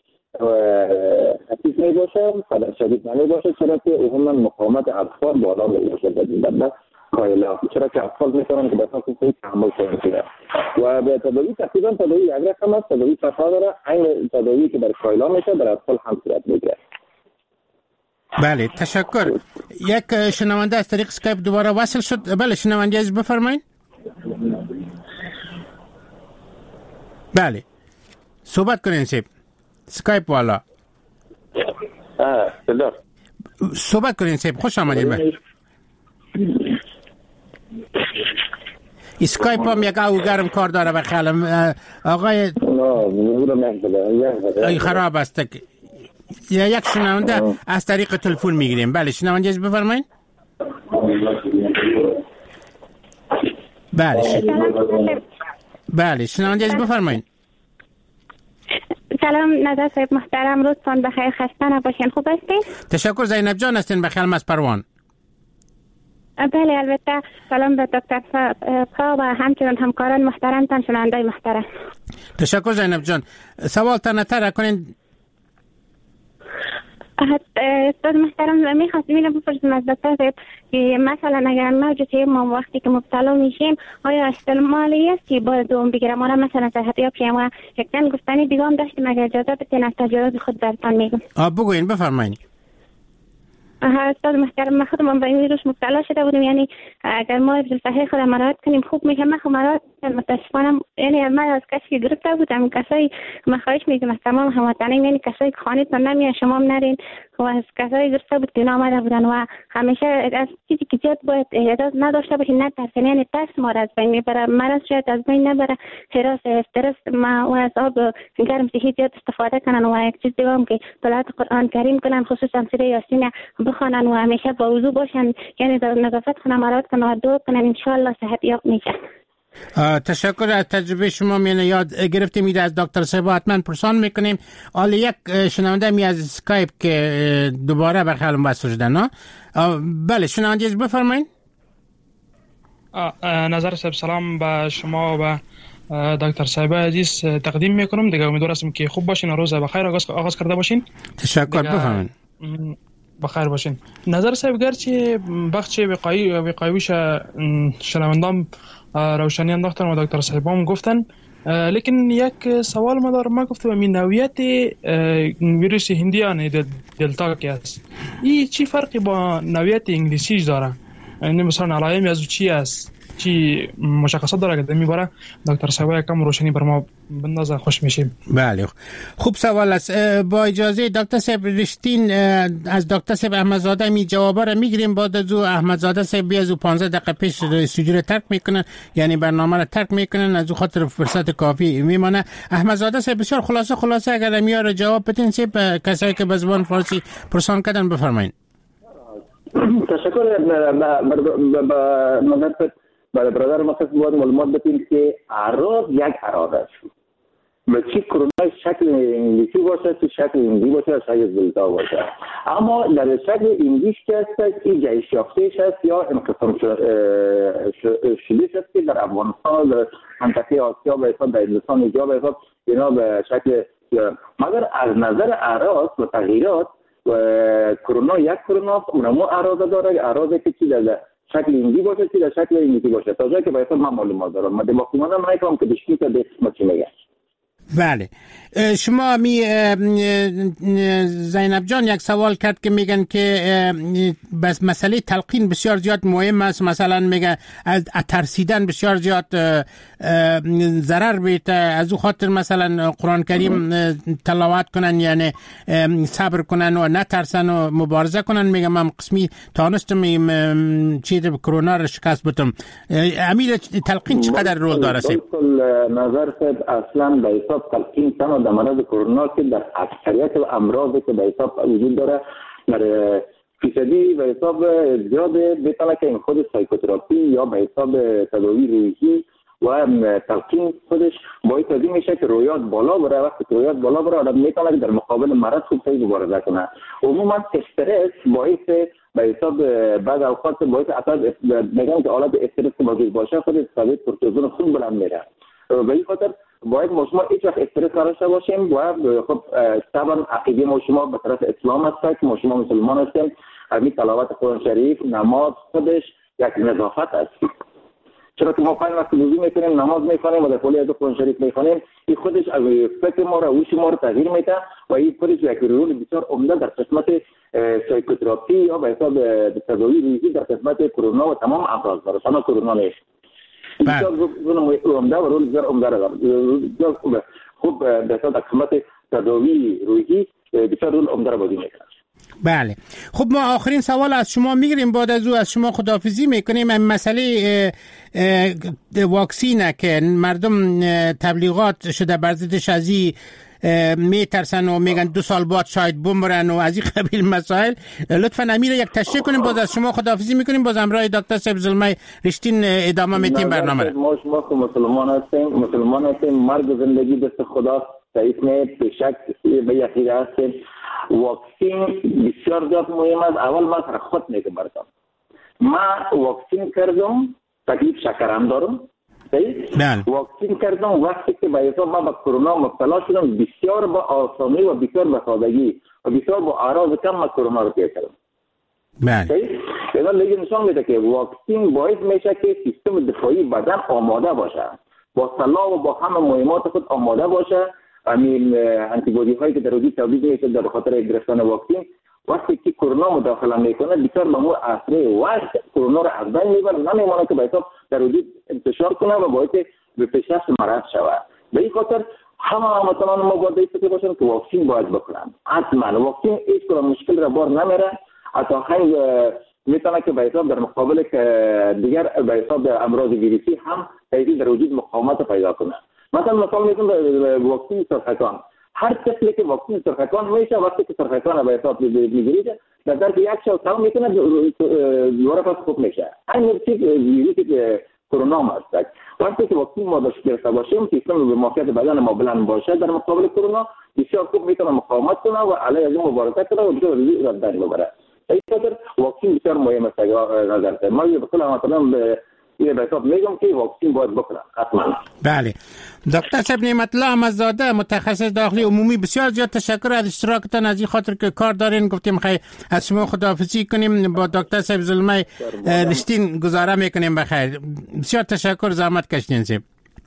K: خفیف میباشه خطر شدید نمیباشه چرا که عموما مقاومت اطفال بالا میباشه در کایلا چرا که اطفال میتونن که به اساس صحیح تحمل کنن و به تداوی تقریبا تداوی یک رقم است تداوی صفا داره این تداوی که در کایلا میشه در اطفال هم صورت میگیره.
F: بله تشکر. یک شنونده از طریق اسکایپ دوباره وصل شد. بله شنونده عزیز بفرمایید. بله صحبت کنین سیب اسکایپ والا. صحبت کنین سیب خوش آمدید. اسکایپ هم یک او گرم کار داره و خیالم آقای خراب است. یک شنونده از طریق تلفن میگیریم. بله شنونده از بفرمایید. بله شنونده از بفرمایید.
L: سلام نظر صاحب محترم روزتان بخیر خسته نباشین خوب هستین؟
F: تشکر زینب جان هستین بخیر از پروان.
L: بله البته سلام به دکتر فا و همچنین همکاران محترمتان، شنوندای محترم.
F: تشکر زینب جان. سوال تنتر کنین.
L: استاد محترم میخواستم اینو بپرسم از دکتر صاحب که مثلا اگر موجود ما وقتی که مبتلا میشیم آیا استعمالی است که باید دوم بگیرم؟ ما مثلا صحت یاب شیم و یکتن گفتنی دیگه هم داشتیم اگر اجازه بدین از تجربه خود براتون میگم.
F: بگوین بفرمایید.
L: استاد محترم ما خودمون به این ویروس مبتلا شده بودیم، یعنی اگر ما حفظ صحی خود مراعات کنیم خوب میشه. من خود مراعات متاسفانه یعنی من از کسی که گرفته بودم کسایی ما خواهش میگم از تمام هموطنان، یعنی کسایی که خانه‌تون نمیاد شما هم نرین و از کسایی گرفته بود که آمده بودن و همیشه از چیزی که زیاد باید احتیاط نداشته باشین، نترسین، یعنی ترس ما از بین میبره، مرض شاید از بین نبره، هراس استرس ما و از آب گرم صحی زیاد استفاده کنن و یک چیز دیگه هم که تلاوت قرآن کریم کنن، خصوصا سوره یاسین بخوانن و همیشه با وضو باشن، یعنی در نظافت خونه مراعات کنن و دعا کنن، ان شاء الله صحت یاب میشن.
F: تشکر از تجربه شما. من یاد گرفتیم میده از دکتر صاحب حتما پرسان میکنیم. حالا یک شنونده می از اسکایپ که دوباره به خیالم وصل شده. نه بله شنونده از بفرمایید.
M: نظر صاحب سلام به شما و دکتر صاحب عزیز تقدیم میکنم. دیگه امیدوار هستم که خوب باشین و روز بخیر آغاز کرده باشین.
F: تشکر. بفرمایید.
M: بخیر باشین. نظر صاحب گرچه بخش وقایویش شنوندام روشنی انداختن و دکتر صاحبام گفتن، لیکن یک سوال ما دارم. ما گفتم این نوعیت ویروس هندی یعنی دلتا که است، این چی فرقی با نوعیت انگلیسیش داره؟ یعنی مثلا علائم از چی است؟ چی مشخصات داره که میبره دکتر صاحب کم روشنی بر ما بندازه خوش میشیم.
F: بله خوب سوال است. با اجازه دکتر صاحب رشتین از دکتر صاحب احمدزاده می جوابا را میگیریم. بعد از او احمدزاده صاحب بیا از 15 دقیقه پیش استودیو ترک میکنن، یعنی برنامه را ترک میکنن، از خاطر فرصت کافی میمانه. احمدزاده صاحب بسیار خلاصه اگر میاره جواب بدین صاحب کسایی که به زبان فارسی پرسان کردن بفرمایید.
K: تشکر. برای برادر ما خواست باید معلومات بدیم که اعراض یک اعراض است و چی کرونا شکل انگلیسی باشه چی شکل هندی باشه شکل دلتا باشه، اما در شکل انگلیسی که هست این جایش یافتهش هست یا انقسام شدهش هست که در افغانستان در منطقه آسیا به حساب در هندوستان اینجا به حساب اینا به شکل، مگر از نظر اعراض و تغییرات و کرونا یک کرونا اونمو اعراض داره، اعراضی که چی در شکل هندی باشه چی در شکل انگلیسی باشه. تا جایی که به حساب من معلومات دارم، من دماغیمانم نمیکنم که بشکی تا به قسمت چی میگه.
F: بله شما زینب جان یک سوال کرد که میگن که بس مسئله تلقین بسیار زیاد مهم است، مثلا میگه از ترسیدن بسیار زیاد ضرر بیت، از او خاطر مثلا قرآن کریم تلاوت کنن، یعنی صبر کنن و نترسن و مبارزه کنن. میگم من قسمی تانستم چیز کرونا را شکست بدم. امیر تلقین چقدر رول داره؟
K: نظر صاحب اصلا به حساب تلقین تنها در مرض کرونا که در اکثریت و امراضی که به حساب وجود داره در فیصدی به حساب زیاد بتونه که این خود سایکوتراپی یا به حساب تداوی روحی و تلقین خودش باعث این میشه که رویات بالا بره. وقتی رویات بالا بره آدم میتونه در مقابل مرض خوب صحیح مبارزه کنه. عموما استرس باعث به حساب بعض اوقات باعث اصلا میگن که حالت استرس که موجود باشه خود ثابت کورتیزول خون بلند میره. به این خاطر باید ما شما هیچ وقت استرس نداشته باشیم. باید خب طبعا عقیده ما شما به طرف اسلام است که ما شما مسلمان هستیم. همین تلاوت قرآن شریف نماز خودش یک نظافت است. چرا که ما پنج وقت وضو میکنیم، نماز میخوانیم و در پولی از قرآن شریف میخوانیم، این خودش از فکر ما را هوش ما را تغییر میده و این خودش یک رول بسیار عمده در قسمت سایکوتراپی یا به حساب تداوی روحی در قسمت کرونا و تمام امراض داره. تمام کرونا نیست. بسیار رول عمده و رول بسیار عمده داره. خوب به حساب در قسمت تداوی روحی بسیار رول عمده را بازی میکنه.
F: بله خب ما آخرین سوال از شما میگیریم، بعد از او از شما خداحافظی میکنیم. مسئله واکسینه که مردم تبلیغات شده بر ضدش از این میترسن و میگن 2 سال بعد شاید بمرن و از این قبیل مسائل. لطفا امیر یک تشریح کنیم، باز از شما خداحافظی میکنیم، باز همراه دکتر صاحب زلمه رشتین ادامه میتیم برنامه.
K: ما شما که مسلمان هستیم، مرگ و زندگی دست خدا ضعیف نه، به شک به یقین هستیم. واکسین بسیار زیاد مهم است. اول من خود میگم براتون من واکسین کردم، تکلیف شکرم دارم. واکسین کردم وقتی که به حساب من به کرونا مبتلا شدم، بسیار با آسانی و بسیار با سادگی و بسیار با اعراض کم من کرونا رو پیدا کردم. بله. اینا لیگ نشان میده که واکسین باعث میشه که سیستم دفاعی بدن آماده باشه، با سلاح و با همه مهمات خود آماده باشه. همین انتیبادی هایی که در وجود تولید میشه در خاطر گرفتن واکسین، وقتی که کرونا مداخله میکنه بسیار به مو اثر وقت کرونا رو از بین میبره، نمیمونه که به حساب در وجود انتشار کنه و باعث به پیشرفت مرض شود. به این خاطر همه هموطنان ما باید فکر باشن که واکسین باید بکنن. حتما واکسین هیچ کدام مشکل را بار نمیره، حتی خیلی میتونه که به حساب در مقابل دیگر به حساب امراض ویروسی هم در وجود مقاومت پیدا کنه. مثلا مثال میتونم واکسین سرطان، هر طفلی که واکسین سرطان میشه وقتی که سرطان به حساب میگیره در ظرف یک شب تمام میکنه دوباره پس خوب میشه. همین چیز ویروسی که کرونا ما است. وقتی که واکسین ما داشت گرفته باشیم سیستم به معافیت بدن ما بلند باشه در مقابل کرونا بسیار خوب میتونه مقاومت کنه و علیه از اون مبارزه کنه و بسیار از بین ببره. این خاطر واکسین بسیار مهم است. نظر کنم ما به کل هموطنان به حساب میگم که واکسین باید بکنن حتما.
F: بله. دکتر صاحب نعمت الله احمدزاده متخصص داخلی عمومی، بسیار زیاد تشکر از اشتراکتان، از این خاطر که کار دارین. گفتیم خیلی از شما خداحافظی کنیم، با دکتر صاحب زلمه رشتین گزاره میکنیم. بخیر، بسیار تشکر، زحمت کشیدین صاحب.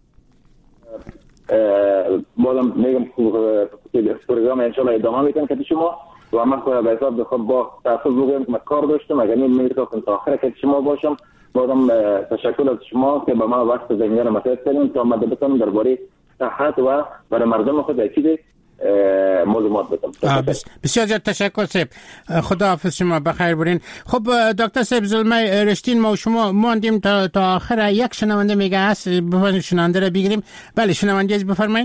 K: بازم میگم که پروگرام ان شاء الله ادامه میکنم که شما و من خود به حساب خود با تاسف بگم که کار داشتم، اگر نمیتونم تا آخر که شما باشم. بازم تشکر از شما که به ما وقت زمینه را مساعد کردین تا آمده بتونم درباره صحت و برای مردم خود اکید معلومات بدم.
F: بسیار زیاد تشکر صاحب. خداحافظ شما، بخیر برین. خب دکتر صاحب زلمه رشتین، ما و شما ماندیم تا آخر. یک شنونده میگه هست، بفرمایید شنونده را بگیریم. بله شنونده عزیز بفرمایید.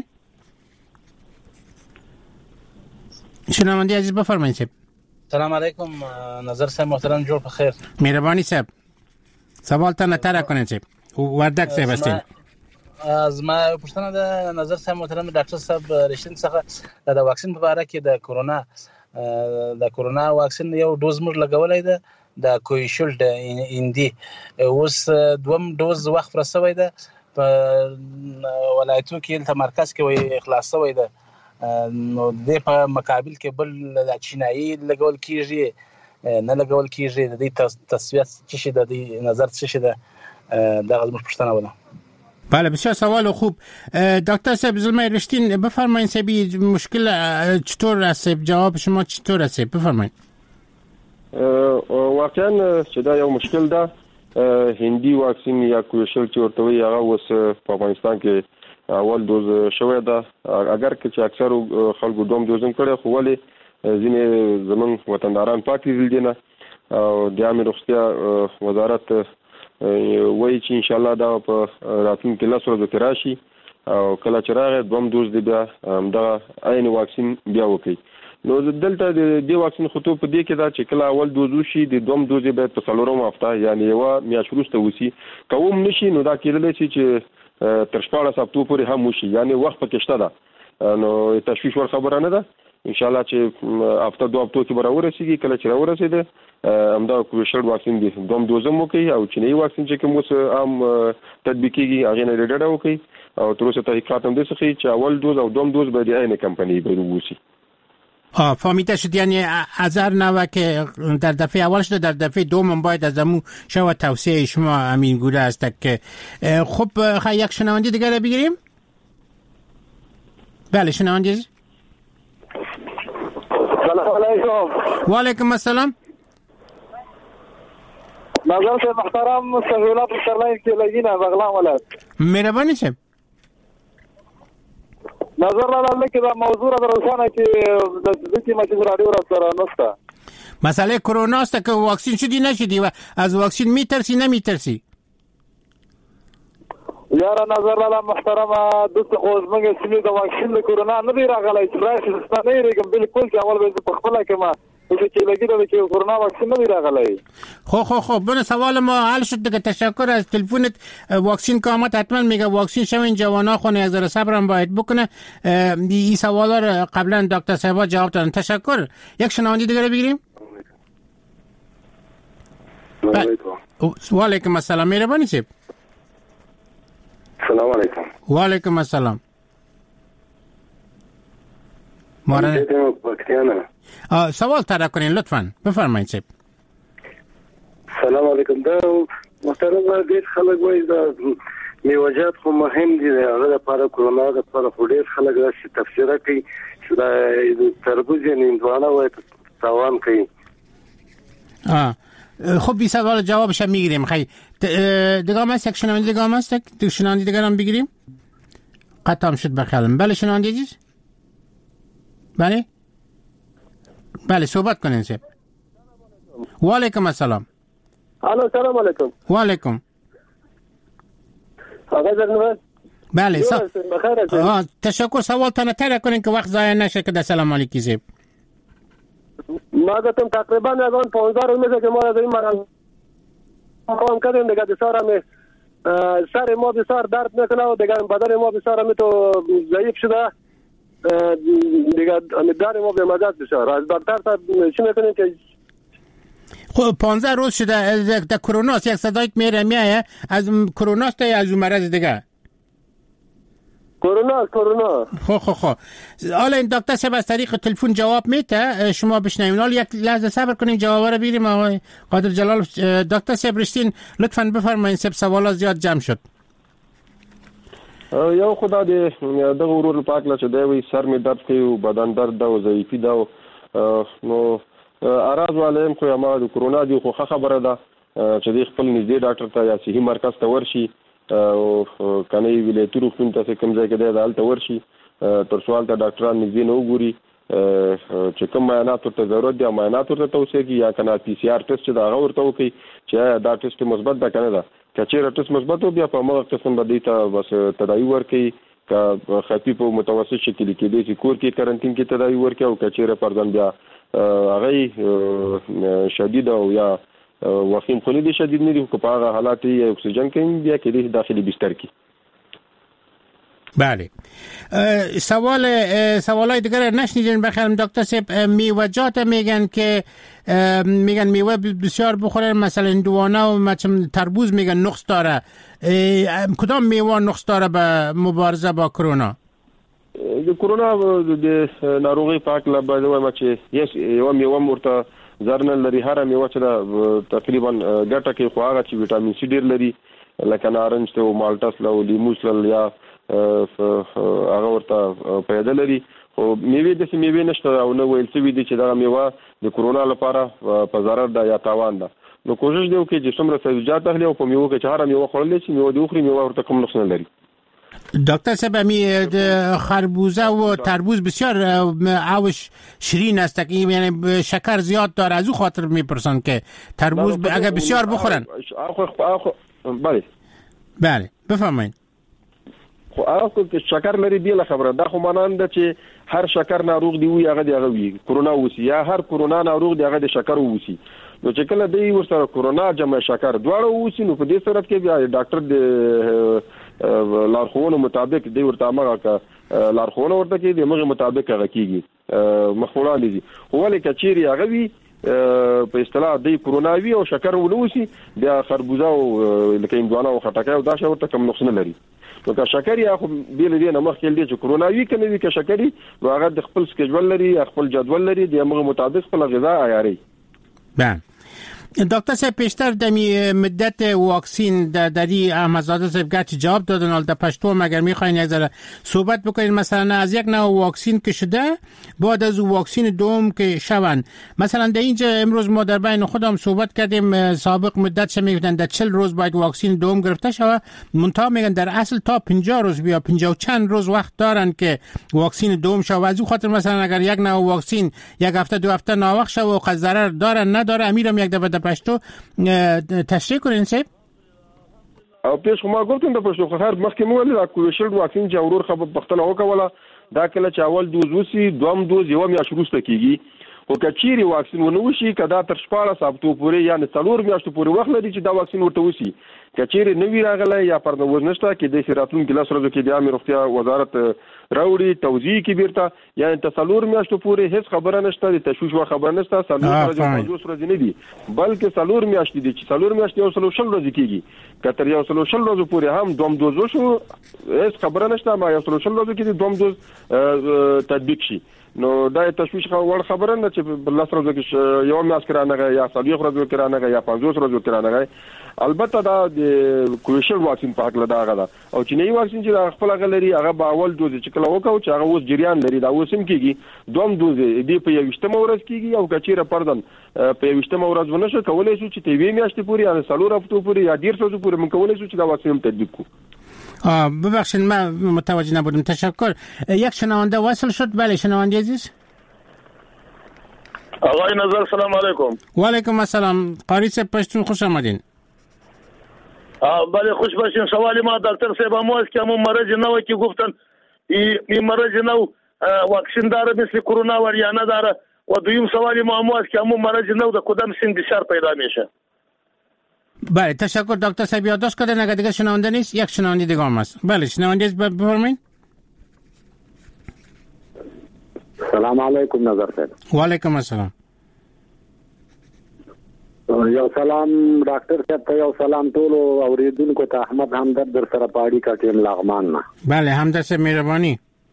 F: شنونده عزیز بفرمایید صاحب.
N: سلام علیکم نظر صاحب محترم، جور بخیر.
F: مهربانی صاحب، سوالتان نتره کنین صاحب. وردک صاحب هستین.
N: از ما پوښتنه ده نظر صاحب محترم ډاکټر صاحب رښتین څخه د واکسین په اړه کې د کرونا واکسین یو ډوز موږ لګولای ده د کویشیلډ اندی، اوس دوم ډوز وخت رسوي ده په ولایتونو کې تمرکز کوي اخلاص شوی ده، نو د په مقابل کې بل د چینایي لګول کیږي نه لګول کیږي. د دې تصویت څه شي، د دې نظر څه شي، دا غوښتنه پوښتنه وله.
F: بله بسیار سوال خوب. دکتر صاحب زلمه رشتین بفرمایید صاحب، مشکل چطور است؟ جواب شما چطور است؟ بفرمایید.
H: واقعا چې دا یو مشکل ده. هندي واکسین یا کویشل چې ورته وي هغه اوس په افغانستان کې اول دوز شوی ده، اگر چې اکثر خلکو دوم دوزم کړي، خو ولې ځینې زمون وطنداران پاتې دي نه. او د عامه روغتیا وزارت وایي چې ان شاء الله دا په راتلونکي لاسو ورځو کې راشي او کله چې راغی دوم دوز دی بیا دا عین واکسین بیا وکړي. نو دلته د دې واکسین خطو په دې کې دا چې کله اول دوز وشي د دوم دوز به په څلورم هفته یعنی یو میاشت وروسته وسی کوم نشي، نو دا کېدلی شي چې تر 14 هفتو پورې هم وشي، یعنی وخت پکې شته ده. نو تشویش ور خبره نه ده. ان شاء الله چې هفته دوه هفتو کې به راورسیږي. کله چې راورسیده همدا کوویشیلډ واکسین دی دوم دوزم وکړي او چینایي واکسین چې کوم اوس عام تطبیقیږي هغه نه ډډه وکړي او تر اوسه تحقیقات هم دي چې اول دوز او دوم دوز به د عین کمپنی به ووسی.
F: فهمیده شد، یعنی از هر نوع که در دفعه اول شده در دفعه دوم باید از امو شو توصیه شما همین گونه است که خب یک شنونده دیگر رو بگیریم. بله شنونده.
J: سلام علیکم.
F: و علیکم السلام.
J: نظر صاحب محترم سهولات سرلاین کې لګینا بغلان ولایت.
F: مهرباني صاحب.
J: نظر لاله کې دا موضوع را روښانه چې د دې مشهور رادیو را سره نشته.
F: مسئله کرونا است که واکسین شدی نشدی و از واکسین میترسی نمیترسی؟
J: یاره نظر لاله محترم دوست خو زمونږ سیمې د واکسین کرونا نه دی راغلی، چې راځي نه ریګم بالکل چې اول به په خپل کې ما چې لګیدل چې کرونا واکسین نه دی راغلی.
F: خب بنا سوال ما حل شد دیگه. تشکر از تلفنت. واکسین که آمد حتما میگه واکسین شوین جوانا خونه یک ذره صبرم باید بکنه. این سوالا رو قبلا دکتر صاحب جواب دادن. تشکر. یک شنونده دیگه رو بگیریم. وعلیکم السلام. مهرباني صاحب.
O: السلام علیکم.
F: وعلیکم السلام. سوال طرح کنین لطفاً بفرمایید صاحب.
O: سلام علیکم. دا محترم ډیر خلک وایي دا میوجات خو مهم دي، هغه لپاره کرونا لپاره خو ډیر خلک راشي تفسیر کوي چې دا تربوز یې نیمدوانه وایي تاوان کوي.
F: خب بی سوال جوابش هم میگیریم. خیلی دگام هست، یک شنونده دگام هست، یک شنونده دیگر هم بگیریم. قطعم شد بخیالم. بله شنونده جیز؟ بله صحبت کنین سیب. و علیکم السلام.
P: الو سلام علیکم.
F: و علیکم.
P: آقا زرنوز.
F: بله تشکر. سوال تنه کنین که وقت ضایع نشه که در سلام علیکی سیب.
P: ما گفتم تقریبا از 15 روز میشه که ما از این مرض کام کردیم دیگه. بسیار سر ما بسیار درد میکنه و دیگه بدن ما بسیار تو ضعیف شده دیگه. دار ما به مدد بسیار از دکتر صاحب چی میکنیم که
F: خب 15 روز شده در کرونا یک صدایت میایه از کرونا است یا از مرض دیگه؟
P: کرونا.
F: خب حالا این دکتر صاحب از طریق تلفن جواب میده، شما بشنوین. حالا یک لحظه صبر کنین جواب رو بگیریم. آقای قادر جلال دکتر صاحب رشتین لطفاً بفرمایید. صاحب سوالات زیاد جمع شد.
H: یو خدا دې د غرور پاک لا چې دی سر می درد کوي او بدن درد او ضعیفي دا نو اراز والیم خو ما د کرونا دی خو خبره ده چې د خپل نږدې ډاکټر ته یا صحي مرکز ته ورشي او کني ولایتي روغتون ته کوم ځای کې دی دالته ورشي تر سوال ته ډاکټران نږدې نه وګوري چې کوم معاینات ته ضرورت دي معاینات ته توصيه کی یا کنه پی سی آر ټیسټ دا ورته وکي چې دا ټیسټ مثبت ده کنه دا کچېره ټیسټ مثبت او بیا په موږ قسم باندې ته بس تداوی ورکي کا خفیف او متوسط شکل کې دي چې کور کې کرنټین کې تداوی ورکي او کچېره پرځن بیا هغه شدید او یا وخیم خونی دي شدید نه دي په هغه حالات یې اکسیجن کې بیا کې دي داخلي بستر کې.
F: بله سوالای دیگر نشنیدین بخیرم دکتر صاحب. میوه‌جات میگن که میوه بسیار بخورن، مثلا هندوانه و مثلا تربوز میگن نقص داره. کدام میوه نقص داره به مبارزه با کرونا؟
H: د کرونا د ناروغي پاک لا باندې وایم چې یو میوه مرته زرنل لري. هر میوه چې تقریبا ګټه کې خو هغه چې وټامین سي ډیر لري لکه نارنج ته او مالټس له لیموس یا هغه ورته پیدا لري. خو میوه د میوه نشته او نو ویل څه وی دي چې دا میوه د کرونا لپاره په ضرر ده یا تاوان ده. نو کوشش دی وکړي چې څومره سبزیجات اخلي او په میوه کې چې هر میوه خورل شي میوه د اخري میوه ورته کوم نقص نه لري.
F: دکتر صاحب خربوزه و تربوز بسیار عوش شیرین است که یعنی شکر زیاد داره، از او خاطر میپرسن که تربوز اگر بسیار بخورن. بله بفرمایید.
H: خو هغه چې شکر لري دی له خبره دا خو مانند چې هر شکر ناروغ دی وي هغه دی هغه وي کرونا وسی یا هر کرونا ناروغ دی هغه د شکر وسی. نو چې کله دی ورسره کرونا جمع شکر دواړه وسی نو په دې صورت کې بیا ډاکټر د لارښوونو مطابق دی ورته هغه لارښوونه ورته کې د موږ مطابق هغه کیږي مخوړه دي. ولې کچيري هغه وی په اصطلاح دی کرونا وی او شکر ولوسی بیا خربوزه او لکه هندوانه او خټکای او دا شی ورته کوم نقص نه لري. نو که شکر یا خو بیل دی نه مخکې دی چې کرونا وی کنه وی که شکرې نو هغه د خپل سکیجول لري خپل جدول لري د موږ مطابق خپل غذا عیاري.
F: بله دکتر صاحب پیشتر دمی مدت واکسین دادی احمدزاده صاحب گرچه جواب دادن حال در پشتو مگر میخواین یک ذره صحبت بکنید مثلا از یک نوع واکسین که شده بعد از واکسین دوم که شوند مثلا در اینجا امروز ما در بین خودم صحبت کردیم سابق مدت میگفتن در 40 روز باید واکسین دوم گرفته شود منتها میگن در اصل تا 50 روز بیا 50 و چند روز وقت دارن که واکسین دوم شود. از اون خاطر مثلا اگر یک نوع واکسین یک هفته دو هفته ناوقت شود و ضرر داره نداره امیرم یک دفعه پشتو تشریح کړئ صاحب.
H: او پیش ما ګورم د پښتو خبر مخکې مو ول کوویشیلډ واکسین چې اورور خبر پختنه وکوله دا کله چې اول دوز وسی دوم دوز یو میاشت وروسته کیږي او کچيري واکسین ونه وشي کدا تر 14 هفتو پورې یا 4 میاشتو پورې وخت لري چې دا واکسین ورته وشي کچيري نوی راغله یا پرنوز نشته کې د سراتون کې لاس ورځو کې د عامه روغتیا وزارت راوړي توضیح کې بیرته یا 4 میاشتو پورې هیڅ خبره نشته د تشویش و خبره نشته 4 ورځې نه دي بلکې 4 میاشتې دي چې 4 میاشتې یو سلو شل ورځې کېږي کتر یو سلو شل ورځې پورې هم دوم دوز وشو هیڅ خبره نشته ما یو سلو شل ورځې کې دوم دوز تطبیق شي نو دا تشویش ور خبره نه چې بل سره ځکه یو میاس کرانه یا صلیخ ورځو کرانه یا 500 ورځو کرانه البته دا د کوویشیلډ واکسین په حق لدا غدا او چې نوی واکسین چې خپل غلري هغه به اول دوز چې کله وکاو چې هغه اوس جریان لري دا اوس هم کیږي دوم دوز دی په 28 ورځ کیږي او کچیره پردن په 28 ورځ ونه شو کولای شو چې تی وی میاشتې پورې یا 4 هفتو پورې یا 1.5 پورې من کولای شو چې دا واکسین تطبیق کو
F: ببخشید من متوجه نبودم تشکر یک شنونده وصل شد بله شنونده عزیز
Q: آقای نظر سلام علیکم
F: و علیکم السلام قاری صاحب پشتون خوش آمدین
Q: بله خوش باشین سوالی ما دکتر صاحب امواز که همون مرض نو که گفتن این مرض نو واکسین داره مثل کرونا وریانه داره و دویم سوالی ما امواز که همون مرض نو در کدام سن بسیار پیدا میشه
F: بله تشکر دکتر صاحب یادداشت کردن اگر دیگه شنونده نیست یک شنونده دیگه هم هست بله شنونده بفرمایید
R: سلام علیکم نظر صاحب
F: و علیکم السلام
R: یو سلام ډاکټر صاحب ته یو سلام ټول اوریدونکو ته احمد همدرد در سره پاړی کا ټیم لغمان نه
F: بله همدرد صاحب مهرباني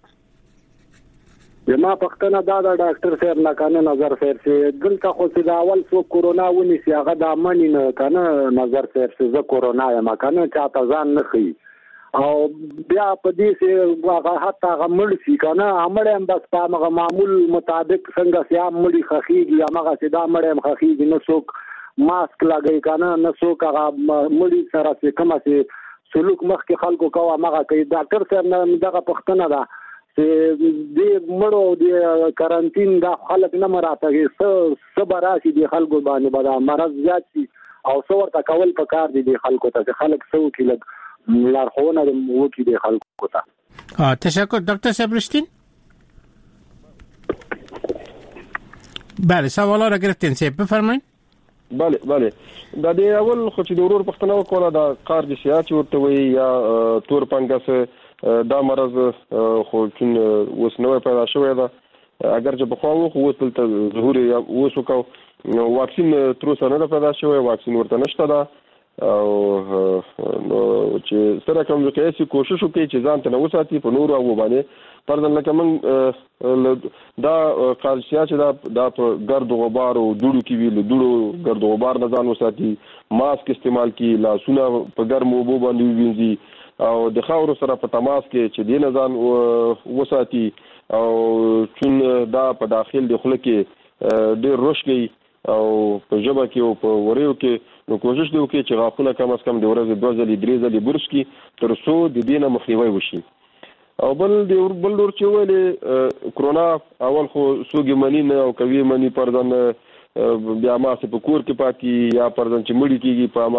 R: زما پښتنه دا ډاکټر صاحب نه کنه نظر صاحب چې دلته خو چې دا اول سو کورونا ونی سی هغه د امنی نه کنه نظر صاحب چې زه کورونا یم کنه چاته ځان نه خي او بیا په دې چې هغه حتی هغه مړ شي کنه امړ هم بس په هغه معمول مطابق څنګه چې مړی خخيږي هغه چې دا مړ هم خخيږي نو څوک ماسک لګي کنه نه څوک هغه مړی سره چې کومه چې سلوک مخکې خلکو کوه هغه کوي ډاکټر صاحب نه دغه پښتنه ده چې دې مړو د کارانتین د خلک نه مراته صبر راشي د خلکو باندې به مرض زیات شي او څو ورته کول پکار دي د خلکو ته خلک څو کې لارښوونه وکړي د خلکو ته
F: تشکر دکتر صاحب رشتین بله سوالا را گرفتین صاحب بفرمایید
H: بله دا د اول خو چې د ورور پښتنه وکړه د قار د سیاست ورته وي یا تور پنګس دا مرض خو چې اوس نو پیدا شوی دا اگر چې په خو خو ته ظهور یا اوس وکاو واکسین تر اوسه نه پیدا شوی واکسین ورته نشته دا او نو چې سره کوم ځکه کوشش وکړي چې ځان ته نو ساتي په نور او باندې پردن لکه من دا قارشیا چې دا په ګرد غبار او دوړو کې وی له دوړو ګرد غبار نه ځان وساتي ماسک استعمال کی لاسونه په ګرمو اوبو باندې وینځي او د خاور سره په تماس کې چې د نزان وساتي او چون دا په داخل د خله کې ډېر روشګي او په جبه کې او په وریو کې نو کوشش دی وکړي چې غاښونه کم از کم د ورځې 2 ځلې 3 ځلې برش کی تر څو د دینه مخنیوي وشي او بل ډور چې ویلې کرونا اول خو سوګي منی نه او کوي منی پردن بیا ما څه په کور کې پاتې یا پردن چې مړی کیږي په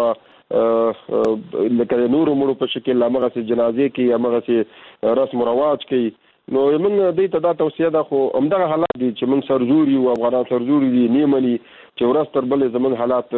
H: ما لکه نور مړو په شکل لامغه سي جنازې کې امغه سي رسم او رواج کې نو موږ دې ته دا توصيه ده خو همدغه حالات دي چې موږ سرزوري او افغانان سرزوري دي نیمني چې ورځ تر بلې زموږ حالات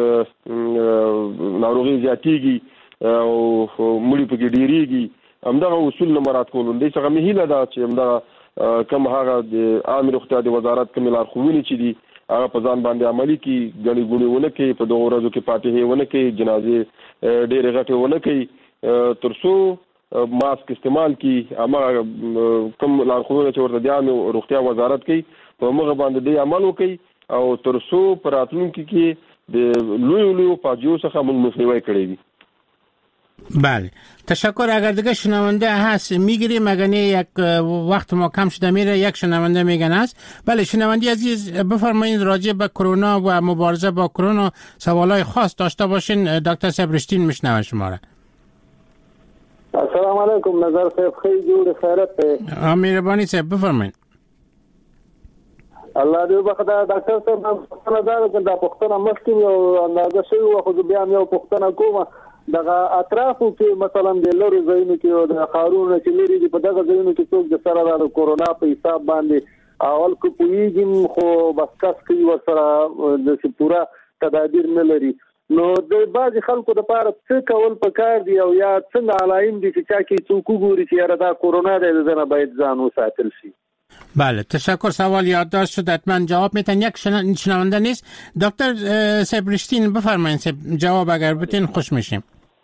H: ناروغي زیاتېږي او مړي پکې ډېریږي همدغه اصول نه مراد کول دي څنګه مهیله ده چې همدغه کوم هغه د عامه روغتیا د وزارت کوم لارښوونې چې دي هغه په ځان باندې عملي کی غني ګونیونه کې په دغه ورځو کې فاتحه کې جنازې ډېر غټه ونه کې ترڅو ماسک استعمال کی اما کوم لارښوونه چې ورته د روغتیا وزارت کوي په موږ باندې د عمل وکي او ترڅو پراتلونکو کې د لوی فاجعو څخه موږ مخنیوي کړی دي
F: بله تشکر اگر دیگه شنونده هست میگیریم اگر نه یک وقت ما کم شده میره یک شنونده میگن هست بله شنونده عزیز بفرمایید راجع به کرونا و مبارزه با کرونا سوالای خاص داشته باشین دکتر صاحب رشتین میشنوه شما را
R: السلام علیکم نظر صاحب خیلی جور خیرت
F: مهربانی صاحب بفرمایید
R: الله دې وبخښه ډاکټر صاحب پښتنه دا د پښتنه مخکې یو اندازه شوی و خو بیا یو پښتنه کومه دغه اطرافو کې مثلا د لوري ځایونو کې او د خارونو چې لري په دغه ځایونو کې څوک د سره د کورونا په حساب باندې اول کو پویږم خو بس کس کوي ورسره د پورا تدابیر نه لري. نو د بعض خلکو د پاره څه کول پکار دی او یا څنګه علائم دي چې چا کې څوک ګوري چې یاره دا کرونا ده دنه باید ځان وساتل شي.
F: بله تشکر. سوال یادداشت شد حتما جواب میتن. یک شنونده نیست دکتر سبرشتین بفرمایید جواب اگر بتین خوش میشیم.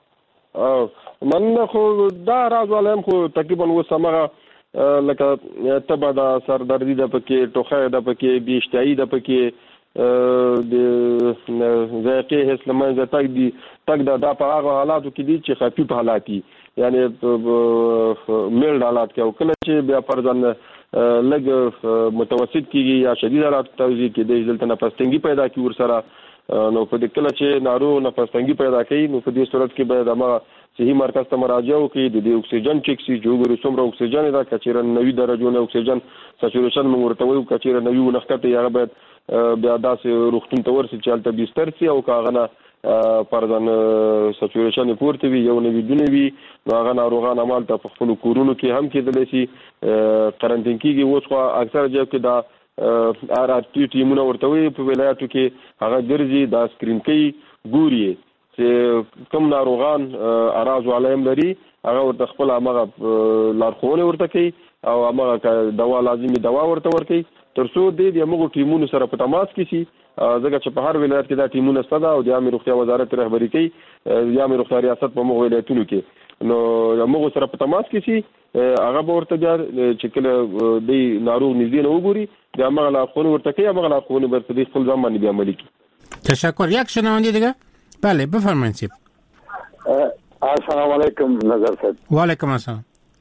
H: من خو دا راز ولم خو تقریبا وسمغه لکه تبه دا سردردی ده پکې ټوخه ده پکې بیشتایی ده پکې د ذایقې هیڅ لمنځه تک دا په هغه حالاتو کې دي چې خفیف حالات دي یعنی میلډ حالات کې او کله چې بیا فرضاً لږ متوسط کېږي یا شدید حالات توضیح کې دلته نفس تنګي پیدا کوي ورسره نو په دې کله چې ناروغ نفس تنګي پیدا کوي نو په دې صورت کې باید هغه صحي مرکز ته مراجعه وکړي د اکسیجن چیک سي چې وګوري څومره اکسیجن دا کچېره 90 درجو نه اکسیجن سچوریشن موږ ورته وایو کچېره 90 نخته یا باید بیا داسې روغتون ته ورسي چې هلته بستر سي او کاغه نه فرضاً سچوریشن پورته وي یو نوي دونه وي نو هغه ناروغان همالته په خپلو کورونو کې هم کېدلی شي قرنطین کېږي. اوس خو اکثره ځایو کې دا RRT ټیمونه ورته وایي په ولایاتو کې هغه ګرځي دا سکرین کوي ګوري چې کوم ناروغان اراز علائم لري هغه ورته خپل هغه لارښوونې ورته کوي او هغه دوا لازمي دوا ورته ورکوي تر څو د موږ ټیمونو سره په تماس کې شي ځکه چې په هر ولایت کې دا ټیمونه شته او د عامه روغتیا وزارت رهبری کوي د عامه روغتیا ریاست په موږ ولایتونو کې نو موږ سره په تماس کې شي هغه به ورته بیا چې کله د ناروغ نږدې نه وګوري د هغه لارښوونې ورته کوي هغه لارښوونې به په خپل ځان باندې بیا عملي کړي.
F: تشکر. یک شنونده دیگه بله بفرمایید.
R: السلام علیکم نظر صاحب.
F: و علیکم السلام.